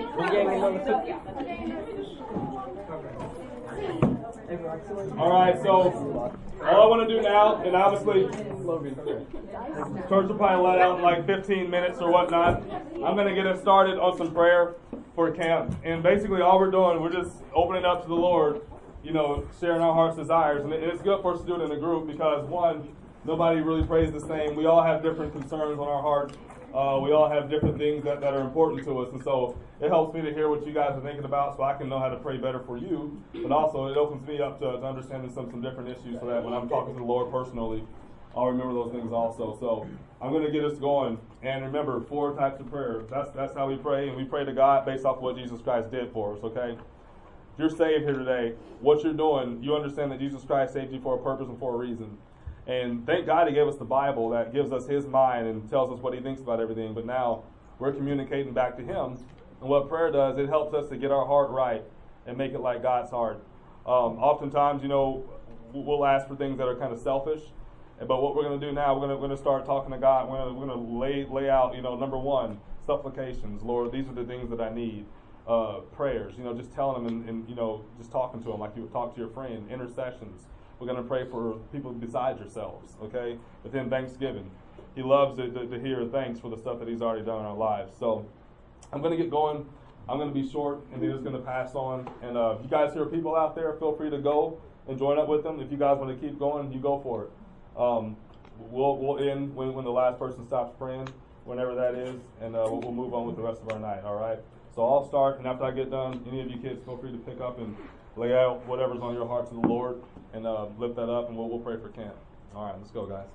All right, so all I want to do now, and obviously, church will probably let out in like fifteen minutes or whatnot. I'm going to get us started on some prayer for camp. And basically, all we're doing, we're just opening up to the Lord, you know, sharing our heart's desires. And it's good for us to do it in a group because, one, nobody really prays the same. We all have different concerns on our heart. Uh, we all have different things that, that are important to us. And so it helps me to hear what you guys are thinking about so I can know how to pray better for you. But also it opens me up to, to understanding some, some different issues so that when I'm talking to the Lord personally, I'll remember those things also. So I'm going to get us going. And remember, four types of prayer. That's, that's how we pray. And we pray to God based off what Jesus Christ did for us, okay? If you're saved here today, what you're doing, you understand that Jesus Christ saved you for a purpose and for a reason. And thank God he gave us the Bible that gives us his mind and tells us what he thinks about everything. But now we're communicating back to him. And what prayer does, it helps us to get our heart right and make it like God's heart. Um, oftentimes, you know, we'll ask for things that are kind of selfish. But what we're going to do now, we're going to, we're going to start talking to God. We're going to, we're going to lay, lay out, you know, number one, supplications. Lord, these are the things that I need. Uh, prayers, you know, just telling them and, and, you know, just talking to them like you would talk to your friend. Intercessions. We're going to pray for people besides yourselves, okay? But then Thanksgiving. He loves to, to, to hear thanks for the stuff that he's already done in our lives. So I'm going to get going. I'm going to be short, and then it's going to pass on. And uh, if you guys hear people out there, feel free to go. and join up with them. If you guys want to keep going, you go for it. Um, we'll we'll end when, when the last person stops praying, whenever that is, and uh, we'll, we'll move on with the rest of our night, all right? So I'll start, and after I get done, any of you kids feel free to pick up and lay out whatever's on your heart to the Lord, and uh, lift that up, and we'll, we'll pray for camp. All right, let's go, guys.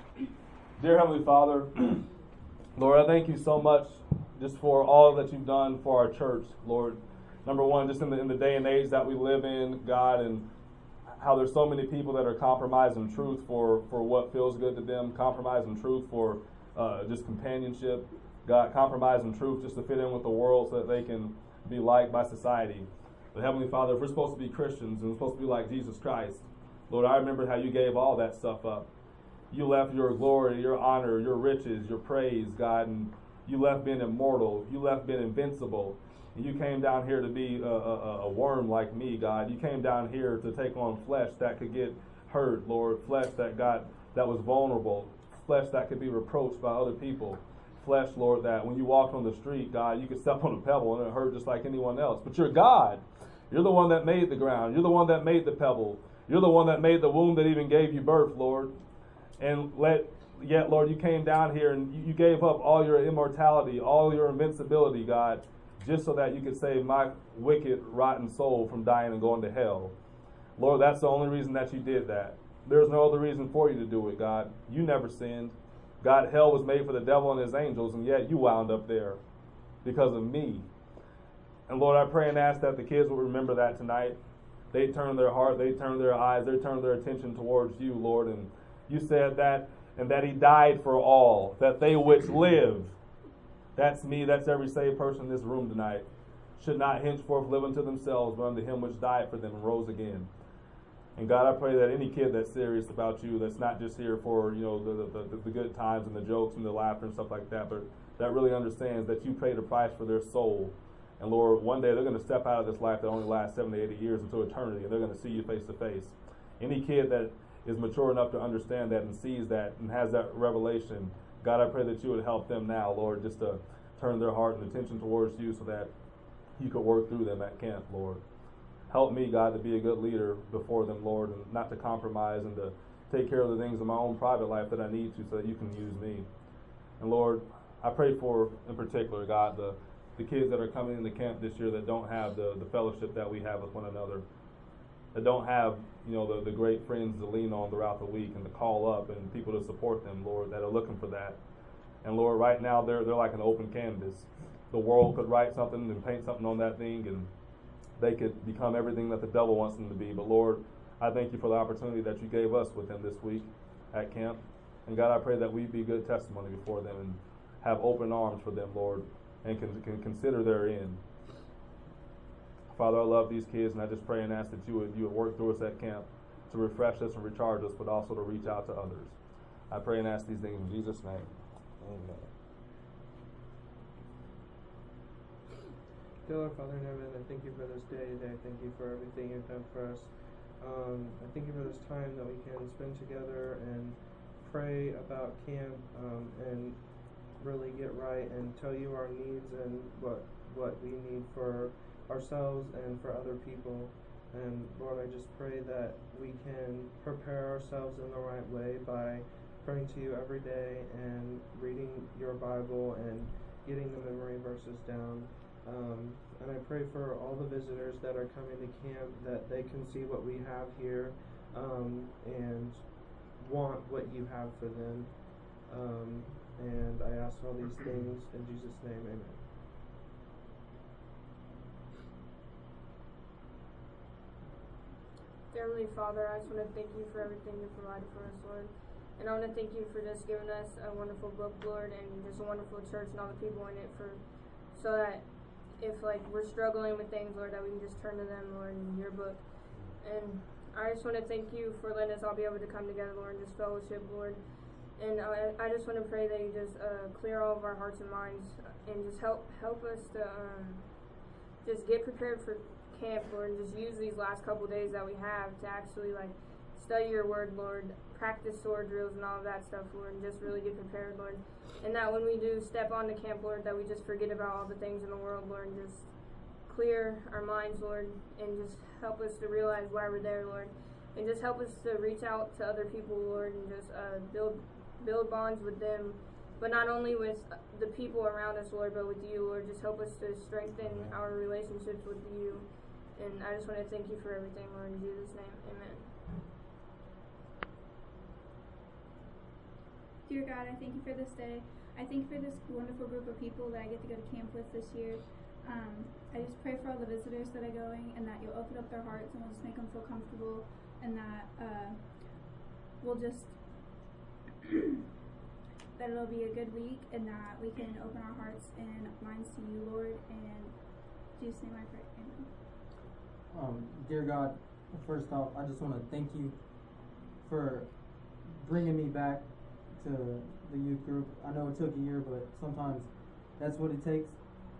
Dear Heavenly Father, Lord, I thank you so much just for all that you've done for our church, Lord. Number one, just in the, in the day and age that we live in, God, and how there's so many people that are compromising truth for, for what feels good to them, compromising truth for uh, just companionship, God, compromising truth just to fit in with the world so that they can be liked by society. But Heavenly Father, if we're supposed to be Christians and we're supposed to be like Jesus Christ, Lord, I remember how you gave all that stuff up. You left your glory, your honor, your riches, your praise, God, and you left being immortal. You left being invincible. And you came down here to be a, a, a worm like me, God. You came down here to take on flesh that could get hurt, Lord. Flesh that got that was vulnerable. Flesh that could be reproached by other people. Flesh, Lord, that when you walked on the street, God, you could step on a pebble and it hurt just like anyone else. But you're God. You're the one that made the ground. You're the one that made the pebble. You're the one that made the womb that even gave you birth, Lord. And let yet, Lord, you came down here and you gave up all your immortality, all your invincibility, God, just so that you could save my wicked, rotten soul from dying and going to hell. Lord, that's the only reason that you did that. There's no other reason for you to do it, God. You never sinned. God, hell was made for the devil and his angels, and yet you wound up there because of me. And Lord, I pray and ask that the kids will remember that tonight. They turn their heart, they turn their eyes, they turn their attention towards you, Lord. And you said that, and that he died for all, that they which live, that's me, that's every saved person in this room tonight, should not henceforth live unto themselves, but unto him which died for them and rose again. And God, I pray that any kid that's serious about you, that's not just here for, you know, the, the, the, the good times and the jokes and the laughter and stuff like that, but that really understands that you paid a price for their soul. And Lord, one day they're going to step out of this life that only lasts seventy, eighty years into eternity, and they're going to see you face to face. Any kid that is mature enough to understand that and sees that and has that revelation, God, I pray that you would help them now, Lord, just to turn their heart and attention towards you so that you could work through them at camp, Lord. Help me, God, to be a good leader before them, Lord, and not to compromise and to take care of the things in my own private life that I need to so that you can use me. And Lord, I pray for, in particular, God, the, the kids that are coming into camp this year that don't have the, the fellowship that we have with one another, that don't have, you know, the, the great friends to lean on throughout the week and to call up and people to support them, Lord, that are looking for that. And Lord, right now they're they're like an open canvas. The world could write something and paint something on that thing, and they could become everything that the devil wants them to be. But Lord, I thank you for the opportunity that you gave us with them this week at camp. And God, I pray that we be good testimony before them and have open arms for them, Lord, and can, can consider their end. Father, I love these kids, and I just pray and ask that you would, you would work through us at camp to refresh us and recharge us, but also to reach out to others. I pray and ask these things in Jesus' name. Amen. Dear Lord, Father in heaven, I thank you for this day today. I thank you for everything you've done for us. Um, I thank you for this time that we can spend together and pray about camp um, and really get right and tell you our needs and what what we need for ourselves and for other people. And Lord, I just pray that we can prepare ourselves in the right way by praying to you every day and reading your Bible and getting the memory verses down. Um, and I pray for all the visitors that are coming to camp that they can see what we have here um, and want what you have for them. Um, and I ask all these things in Jesus' name, amen. Dear Heavenly Father, I just want to thank you for everything you provided for us, Lord. And I want to thank you for just giving us a wonderful book, Lord, and just a wonderful church and all the people in it, for so that if like we're struggling with things, Lord, that we can just turn to them, Lord, in your book. And I just want to thank you for letting us all be able to come together, Lord, and just fellowship, Lord. And I, I just want to pray that you just uh, clear all of our hearts and minds and just help help us to um, just get prepared for camp, Lord, and just use these last couple days that we have to actually like study your word, Lord, practice sword drills and all of that stuff, Lord, and just really get prepared, Lord. And that when we do step onto camp, Lord, that we just forget about all the things in the world, Lord, and just clear our minds, Lord, and just help us to realize why we're there, Lord. and just help us to reach out to other people, Lord, and just uh, build build bonds with them, but not only with the people around us, Lord, but with you, Lord. Just help us to strengthen our relationships with you. And I just want to thank you for everything, Lord, in Jesus' name. Amen. Dear God, I thank you for this day. I thank you for this wonderful group of people that I get to go to camp with this year. Um, I just pray for all the visitors that are going, and that you'll open up their hearts and we'll just make them feel comfortable, and that uh, we'll just that it'll be a good week, and that we can open our hearts and minds to you, Lord. And in Jesus' name I pray. Amen. Um, dear God, first off, I just want to thank you for bringing me back to the youth group. I know it took a year, but sometimes that's what it takes.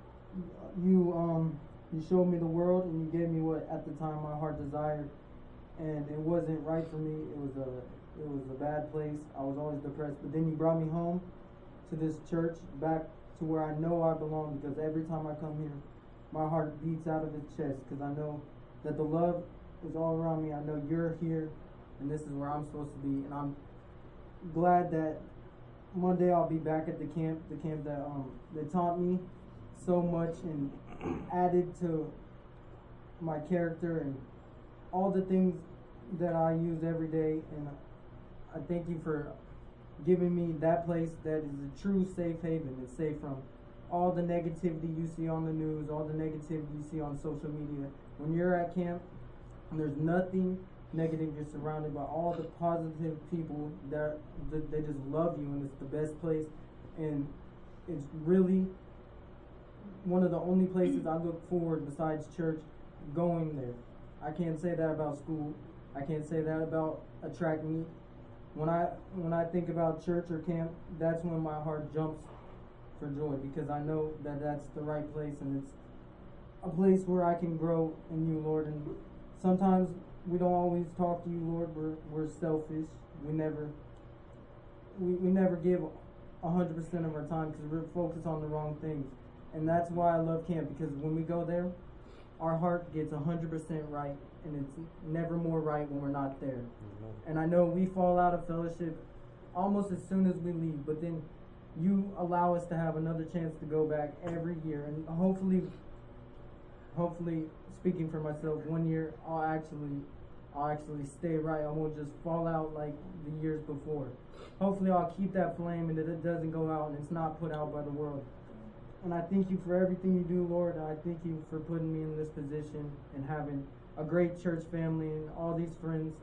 You um you showed me the world, and you gave me what at the time my heart desired, and it wasn't right for me. It was a it was a bad place. I was always depressed, but then you brought me home to this church, back to where I know I belong, because every time I come here, my heart beats out of its chest, because I know that the love is all around me. I know you're here, and this is where I'm supposed to be, and I'm glad that one day I'll be back at the camp, the camp that um that taught me so much and added to my character and all the things that I use every day. And I thank you for giving me that place that is a true safe haven. It's safe from all the negativity you see on the news, all the negativity you see on social media. When you're at camp, there's nothing negative. You're surrounded by all the positive people that, that they just love you, and it's the best place. And it's really one of the only places I look forward, besides church, going there. I can't say that about school. I can't say that about a track meet. When I when I think about church or camp, that's when my heart jumps for joy, because I know that that's the right place, and it's a place where I can grow in you, Lord. And sometimes we don't always talk to you, Lord. We're we're selfish. We never we, we never give a hundred percent of our time, because we're focused on the wrong things. And that's why I love camp, because when we go there, our heart gets a hundred percent right, and it's never more right when we're not there. Mm-hmm. And I know we fall out of fellowship almost as soon as we leave, but then you allow us to have another chance to go back every year, and hopefully, hopefully, speaking for myself, one year I'll actually, I'll actually stay right. I won't just fall out like the years before. Hopefully, I'll keep that flame, and that it doesn't go out, and it's not put out by the world. And I thank you for everything you do, Lord. I thank you for putting me in this position and having a great church family and all these friends,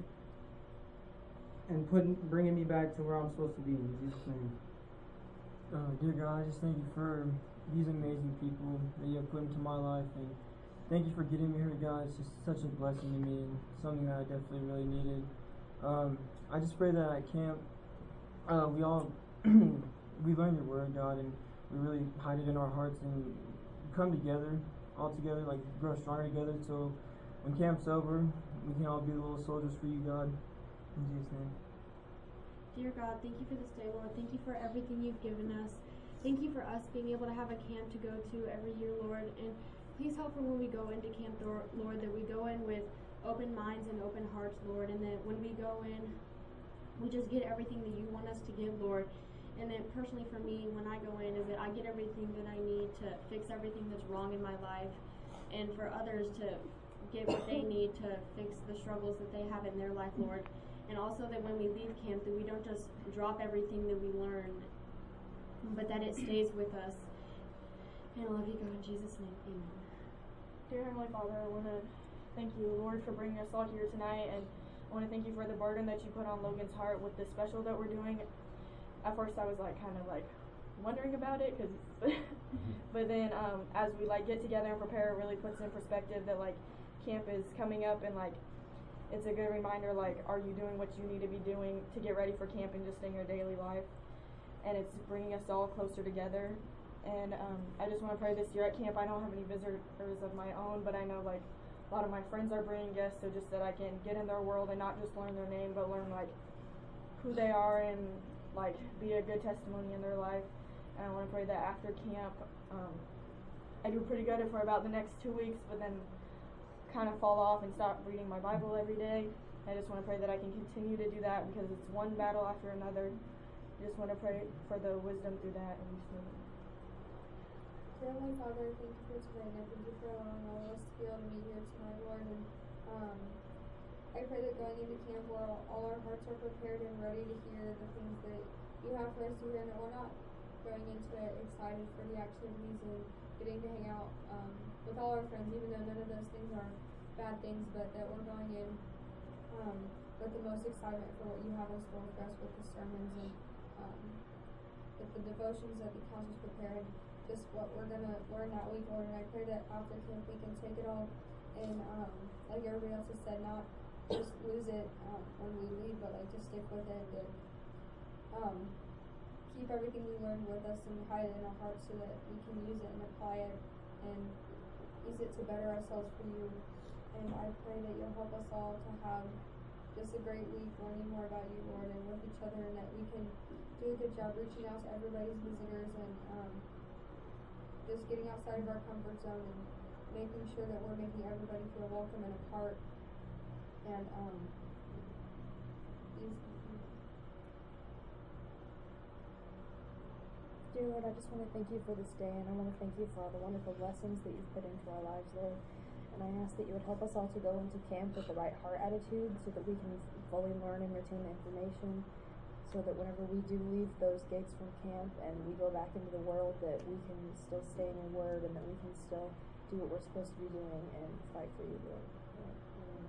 and putting, bringing me back to where I'm supposed to be. In Jesus' name. Uh, dear God, I just thank you for these amazing people that you have put into my life, and thank you for getting me here, God. It's just such a blessing to me, and something that I definitely really needed. Um, I just pray that at camp, uh, we all we learn your word, God, and we really hide it in our hearts and come together, all together, like grow stronger together, so when camp's over, we can all be little soldiers for you, God. In Jesus' name. Dear God, thank you for this day, Lord. Thank you for everything you've given us. Thank you for us being able to have a camp to go to every year, Lord. And please help for when we go into camp, Lord, that we go in with open minds and open hearts, Lord. And that when we go in, we just get everything that you want us to give, Lord. And then personally for me, when I go in, is that I get everything that I need to fix everything that's wrong in my life. And for others to get what they need to fix the struggles that they have in their life, Lord. And also that when we leave camp, that we don't just drop everything that we learn, but that it stays with us. And I love you, God, in Jesus' name. Amen. Dear Heavenly Father, I want to thank you, Lord, for bringing us all here tonight. And I want to thank you for the burden that you put on Logan's heart with this special that we're doing. At first I was like kind of like wondering about it, cause but then um, as we like get together and prepare, it really puts in perspective that like camp is coming up, and like it's a good reminder, like, are you doing what you need to be doing to get ready for camp and just in your daily life? And it's bringing us all closer together. And um, I just want to pray this year at camp, I don't have any visitors of my own, but I know like a lot of my friends are bringing guests, so just that I can get in their world and not just learn their name, but learn like who they are and like be a good testimony in their life. And I want to pray that after camp, um, I do pretty good for about the next two weeks, but then kind of fall off and stop reading my Bible every day. I just want to pray that I can continue to do that because it's one battle after another. I just want to pray for the wisdom through that. And Dear Heavenly Father, thank you for today, and I thank you for allowing all of us to be able to meet here tonight, Lord. And um, I pray that going into camp, where all, all our hearts are prepared and ready to hear the things that you have for us to hear, and that we're not going into it excited for the activities and getting to hang out um, with all our friends, even though none of those things are bad things, but that we're going in um, with the most excitement for what you have in store for us with the sermons and um, with the devotions that the council's prepared, just what we're going to learn that week, Lord. And I pray that after camp we can take it all and, um, like everybody else has said, not just lose it um, when we leave, but like to stick with it, to um, keep everything we learned with us and hide it in our hearts so that we can use it and apply it and use it to better ourselves for you. And I pray that you'll help us all to have just a great week learning more about you, Lord, and with each other, and that we can do a good job reaching out to everybody's visitors and um, just getting outside of our comfort zone and making sure that we're making everybody feel welcome and a part. And um, these Dear Lord, I just want to thank you for this day, and I want to thank you for all the wonderful blessings that you've put into our lives, Lord. And I ask that you would help us all to go into camp with the right heart attitude so that we can fully learn and retain the information, so that whenever we do leave those gates from camp and we go back into the world, that we can still stay in your word and that we can still do what we're supposed to be doing and fight for you, Lord. Amen.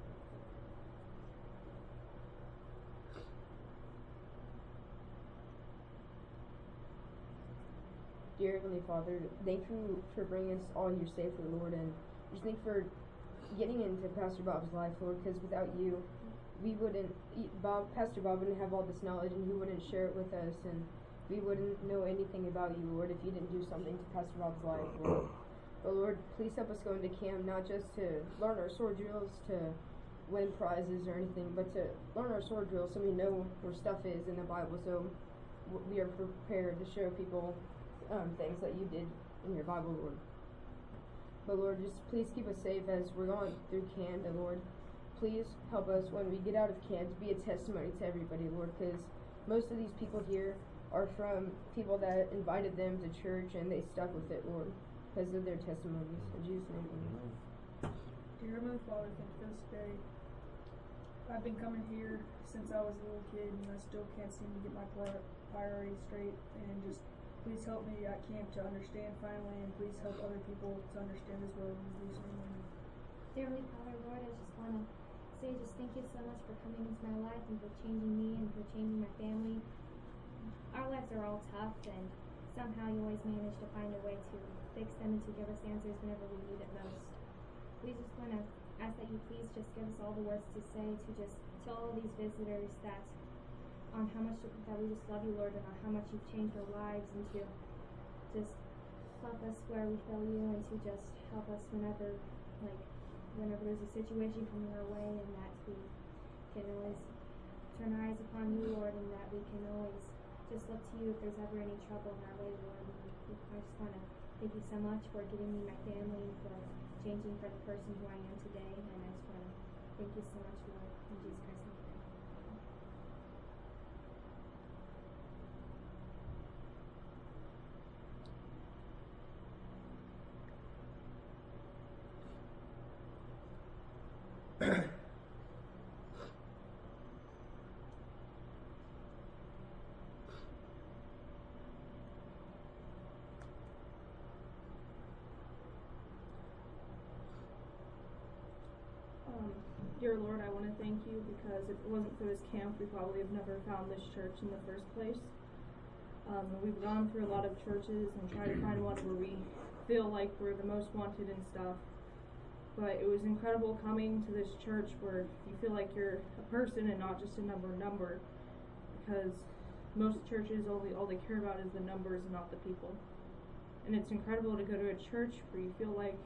Dear Heavenly Father, thank you for bringing us all here safely, Lord, and just thank you for getting into Pastor Bob's life, Lord, because without you, we wouldn't, Bob, Pastor Bob wouldn't have all this knowledge, and he wouldn't share it with us, and we wouldn't know anything about you, Lord, if you didn't do something to Pastor Bob's life, Lord. But Lord, please help us go into camp, not just to learn our sword drills, to win prizes or anything, but to learn our sword drills so we know where stuff is in the Bible, so we are prepared to show people um, things that you did in your Bible, Lord. But Lord, just please keep us safe as we're going through camp, and Lord, please help us when we get out of camp to be a testimony to everybody, Lord, because most of these people here are from people that invited them to church and they stuck with it, Lord, because of their testimonies. In Jesus' name, amen. Dear Heavenly Father, thank you for this day. I've been coming here since I was a little kid, and I still can't seem to get my priorities straight, and just please help me at camp to understand finally, and please help other people to understand as well. In Jesus' name. Dear Heavenly Father, Lord, I just want to say just thank you so much for coming into my life and for changing me and for changing my family. Our lives are all tough, and somehow you always manage to find a way to fix them and to give us answers whenever we need it most. We just want to ask that you please just give us all the words to say to just tell all these visitors that on how much that we just love you, Lord, and on how much you've changed our lives, and to just help us where we fail you, and to just help us whenever, like, whenever there's a situation coming our way, and that we can always turn our eyes upon you, Lord, and that we can always just look to you if there's ever any trouble in our way, Lord. And I just want to thank you so much for giving me my family and for changing for the person who I am today, and I just want to thank you so much, Lord, in Jesus Christ's name. Um, dear Lord, I want to thank you because if it wasn't for this camp, we probably have never found this church in the first place. Um, we've gone through a lot of churches and tried to find one where we feel like we're the most wanted and stuff. But it was incredible coming to this church where you feel like you're a person and not just a number number. Because most churches, only all they care about is the numbers and not the people. And it's incredible to go to a church where you feel like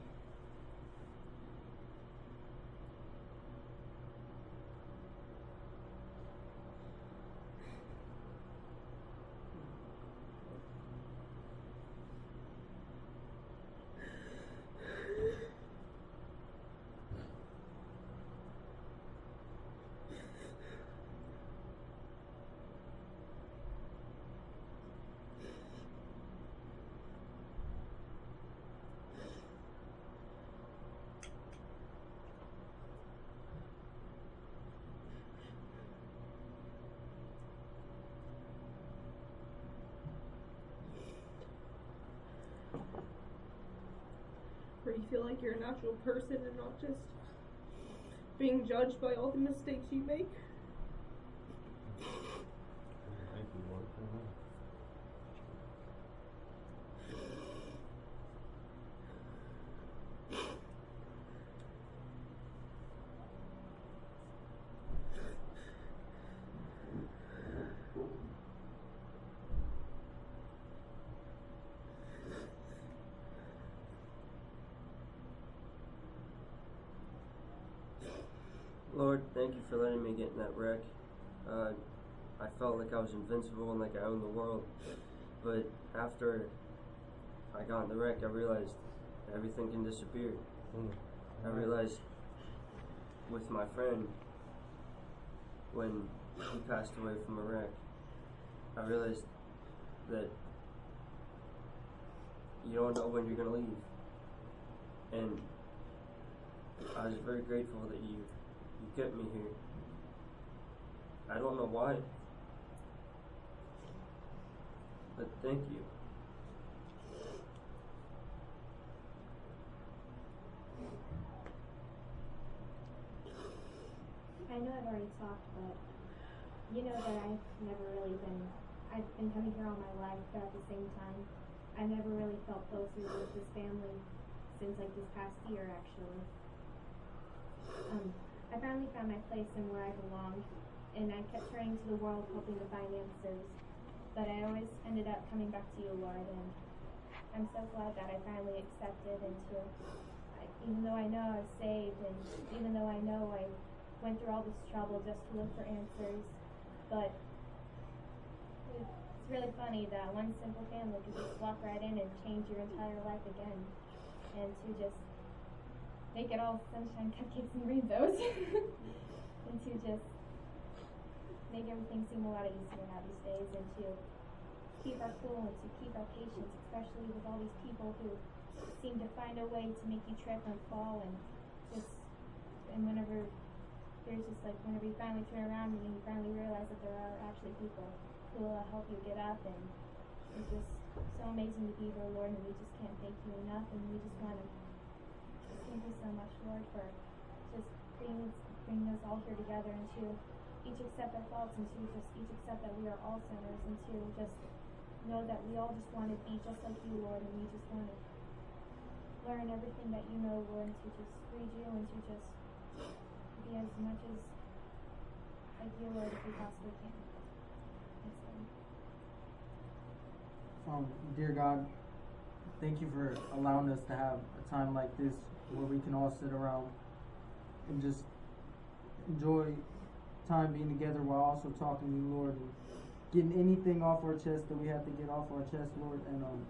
where you feel like you're an actual person and not just being judged by all the mistakes you make. Thank you, Lord. Amen. Lord, thank you for letting me get in that wreck. Uh, I felt like I was invincible and like I owned the world. But after I got in the wreck, I realized everything can disappear. Mm. I realized with my friend, when he passed away from a wreck, I realized that you don't know when you're going to leave. And I was very grateful that you You kept me here. I don't know why, but thank you. I know I've already talked, but you know that I've never really been, I've been coming here all my life, but at the same time, I've never really felt closer with this family since like this past year actually. Um, I finally found my place and where I belonged, and I kept turning to the world hoping to find answers, but I always ended up coming back to you, Lord, and I'm so glad that I finally accepted into, I, even though I know I was saved, and even though I know I went through all this trouble just to look for answers, but it's really funny that one simple family could just walk right in and change your entire life again, and to just make it all sunshine, cupcakes, and rainbows, and to just make everything seem a lot easier now these days, and to keep our cool and to keep our patience, especially with all these people who seem to find a way to make you trip and fall, and just, and whenever there's just like, whenever you finally turn around and you finally realize that there are actually people who will help you get up, and it's just so amazing to be here, Lord, and we just can't thank you enough, and we just want to thank you so much, Lord, for just bringing, bringing us all here together, and to each accept our faults, and to just each accept that we are all sinners, and to just know that we all just want to be just like you, Lord, and we just want to learn everything that you know, Lord, and to just read you, and to just be as much as like you, Lord, if we possibly can. Thanks, Lord. Um, dear God, thank you for allowing us to have a time like this where we can all sit around and just enjoy time being together while also talking to you, Lord, and getting anything off our chest that we have to get off our chest, Lord. And um,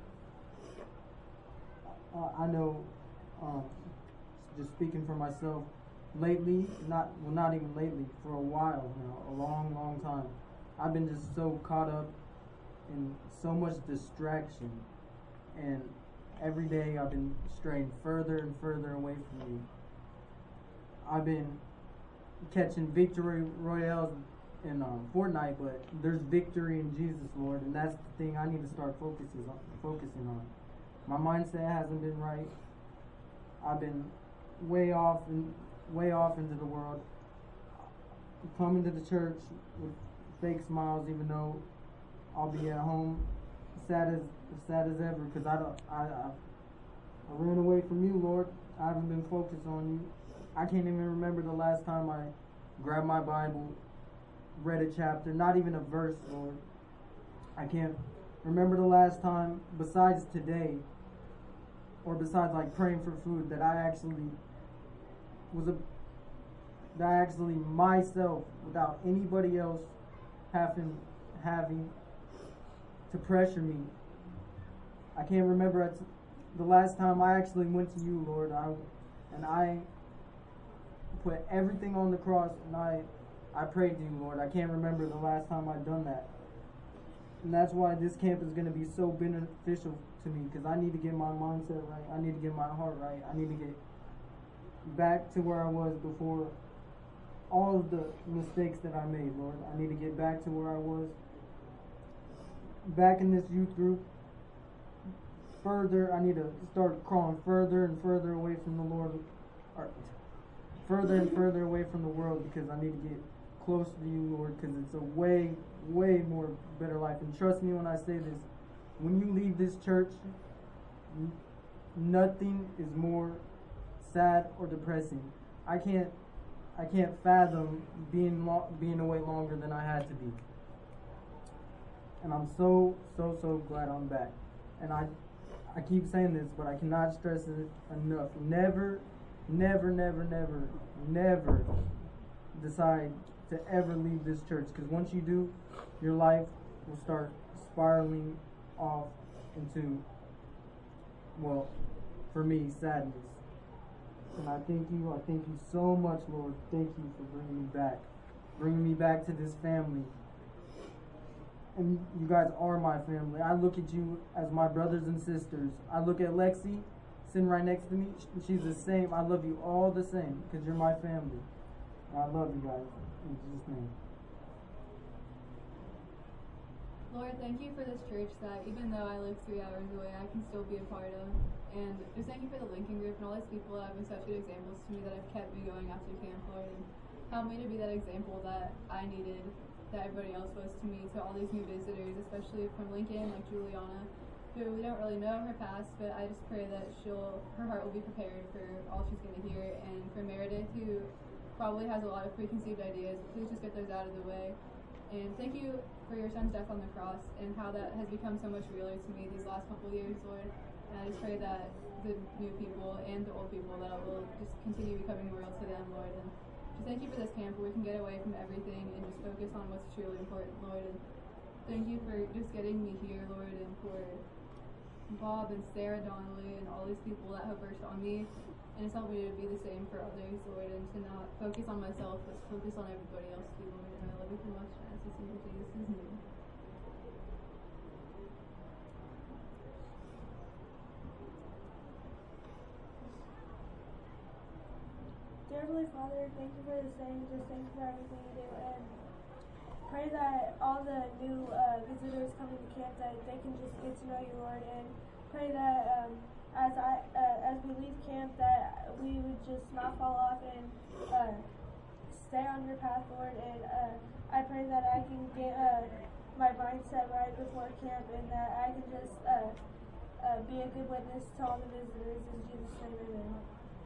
I, I know, um, just speaking for myself, lately, not well, not even lately, for a while now, a long, long time, I've been just so caught up in so much distraction, and every day I've been straying further and further away from you. I've been catching victory royales in um, Fortnite, but there's victory in Jesus, Lord, and that's the thing I need to start focusing on. Focusing on. My mindset hasn't been right. I've been way off and way off into the world. Coming to the church with fake smiles, even though I'll be at home sad as sad as ever, because I don't I, I I ran away from you, Lord. I haven't been focused on you. I can't even remember the last time I grabbed my Bible, read a chapter, not even a verse, Lord. I can't remember the last time, besides today, or besides like praying for food, that I actually was a that I actually myself, without anybody else having having to pressure me. I can't remember at the last time I actually went to you, Lord. I and I put everything on the cross, and I I prayed to you, Lord. I can't remember the last time I've done that. And that's why this camp is going to be so beneficial to me, because I need to get my mindset right. I need to get my heart right. I need to get back to where I was before all of the mistakes that I made, Lord. I need to get back to where I was back in this youth group further, I need to start crawling further and further away from the Lord, or further and further away from the world, because I need to get closer to you, Lord, because it's a way, way more better life. And trust me when I say this, when you leave this church, n- nothing is more sad or depressing. I can't, I can't fathom being lo- being away longer than I had to be. And I'm so, so, so glad I'm back. And I, I keep saying this, but I cannot stress it enough. Never, never, never, never, never decide to ever leave this church, because once you do, your life will start spiraling off into, well, for me, sadness. And I thank you, I thank you so much, Lord. Thank you for bringing me back, bringing me back to this family. And you guys are my family. I look at you as my brothers and sisters. I look at Lexi, sitting right next to me. She's the same. I love you all the same, because you're my family. I love you guys. In Jesus' name. Lord, thank you for this church that even though I live three hours away, I can still be a part of. And just thank you for the Lincoln Group and all these people that have been such good examples to me that have kept me going after camp, Lord, and helped me to be that example that I needed, that everybody else was to me, to all these new visitors, especially from Lincoln, like Juliana, who we don't really know her past, but I just pray that she'll, her heart will be prepared for all she's going to hear. And for Meredith, who probably has a lot of preconceived ideas, please just get those out of the way. And thank you for your son's death on the cross and how that has become so much realer to me these last couple of years, Lord. And I just pray that the new people and the old people, that it will just continue becoming real to them, Lord. And just thank you for this camp where we can get away from everything and just focus on what's truly important, Lord. And thank you for just getting me here, Lord, and for Bob and Sarah Donnelly and all these people that have worked on me. And it's helped me to be the same for others, Lord, and to not focus on myself, but to focus on everybody else too, Lord. And I love you so much, and I ask this in Jesus' name. Dear Heavenly Father, thank you for this day, and just thank you for everything you do, and pray that all the new uh, visitors coming to camp, that they can just get to know you, Lord, and pray that um, as I uh, as we leave camp, that we would just not fall off and uh, stay on your path, Lord. And uh, I pray that I can get uh, my mindset right before camp, and that I can just uh, uh, be a good witness to all the visitors. In Jesus' name, amen.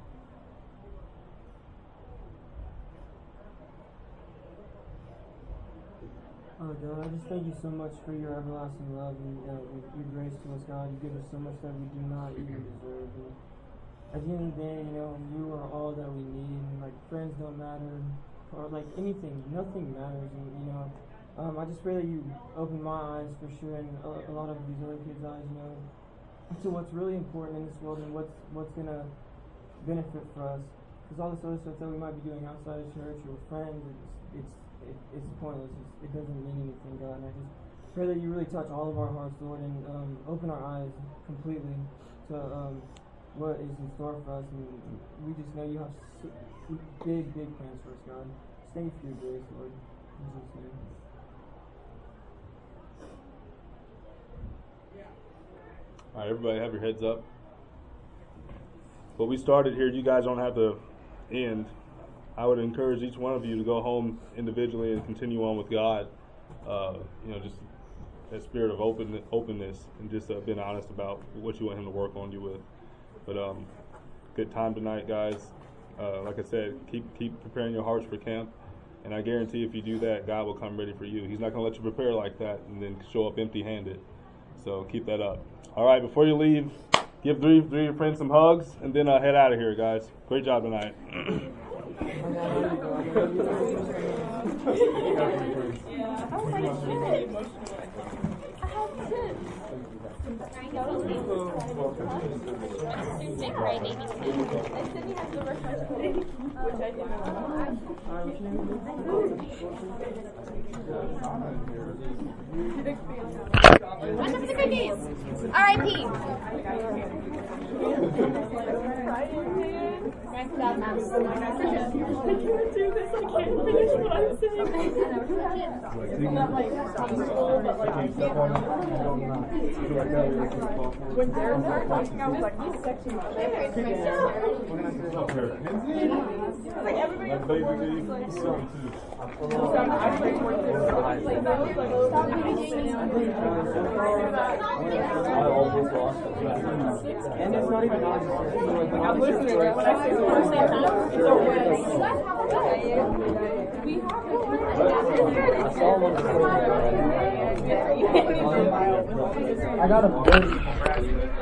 Oh God, I just thank you so much for your everlasting love and uh, your grace to us, God. You give us so much that we do not even deserve. And at the end of the day, you know, you are all that we need. And, like, friends don't matter, or like anything, nothing matters. And you know, um, I just pray that you open my eyes for sure, and a, a lot of these other kids' eyes, you know, to what's really important in this world and what's what's gonna benefit for us. Because all this other stuff that we might be doing outside of church or with friends, it's it's It, it's pointless. It's, it doesn't mean anything, God. And I just pray that you really touch all of our hearts, Lord, and um, open our eyes completely to um, what is in store for us. And we just know you have so big, big plans for us, God. Just thank you for your grace, Lord. In Jesus' name. All right, everybody, have your heads up. What we started here, you guys don't have to end. I would encourage each one of you to go home individually and continue on with God. Uh, you know, just that spirit of open, openness and just uh, being honest about what you want Him to work on you with. But um, good time tonight, guys. Uh, like I said, keep keep preparing your hearts for camp. And I guarantee if you do that, God will come ready for you. He's not going to let you prepare like that and then show up empty-handed. So keep that up. All right, before you leave, give three, three of your friends some hugs, and then uh, head out of here, guys. Great job tonight. What's up with the cookies? R I P That matters. I can't do this. I can't finish what I'm saying. Not like tasteful, but like I can't. When Darren started talking, I was like, he's sexy. Like everybody else was like, so I'm actually working like those, like stop And it's not even on. I'm listening. When I say the first time, it's okay. We have I saw him on the phone. I got a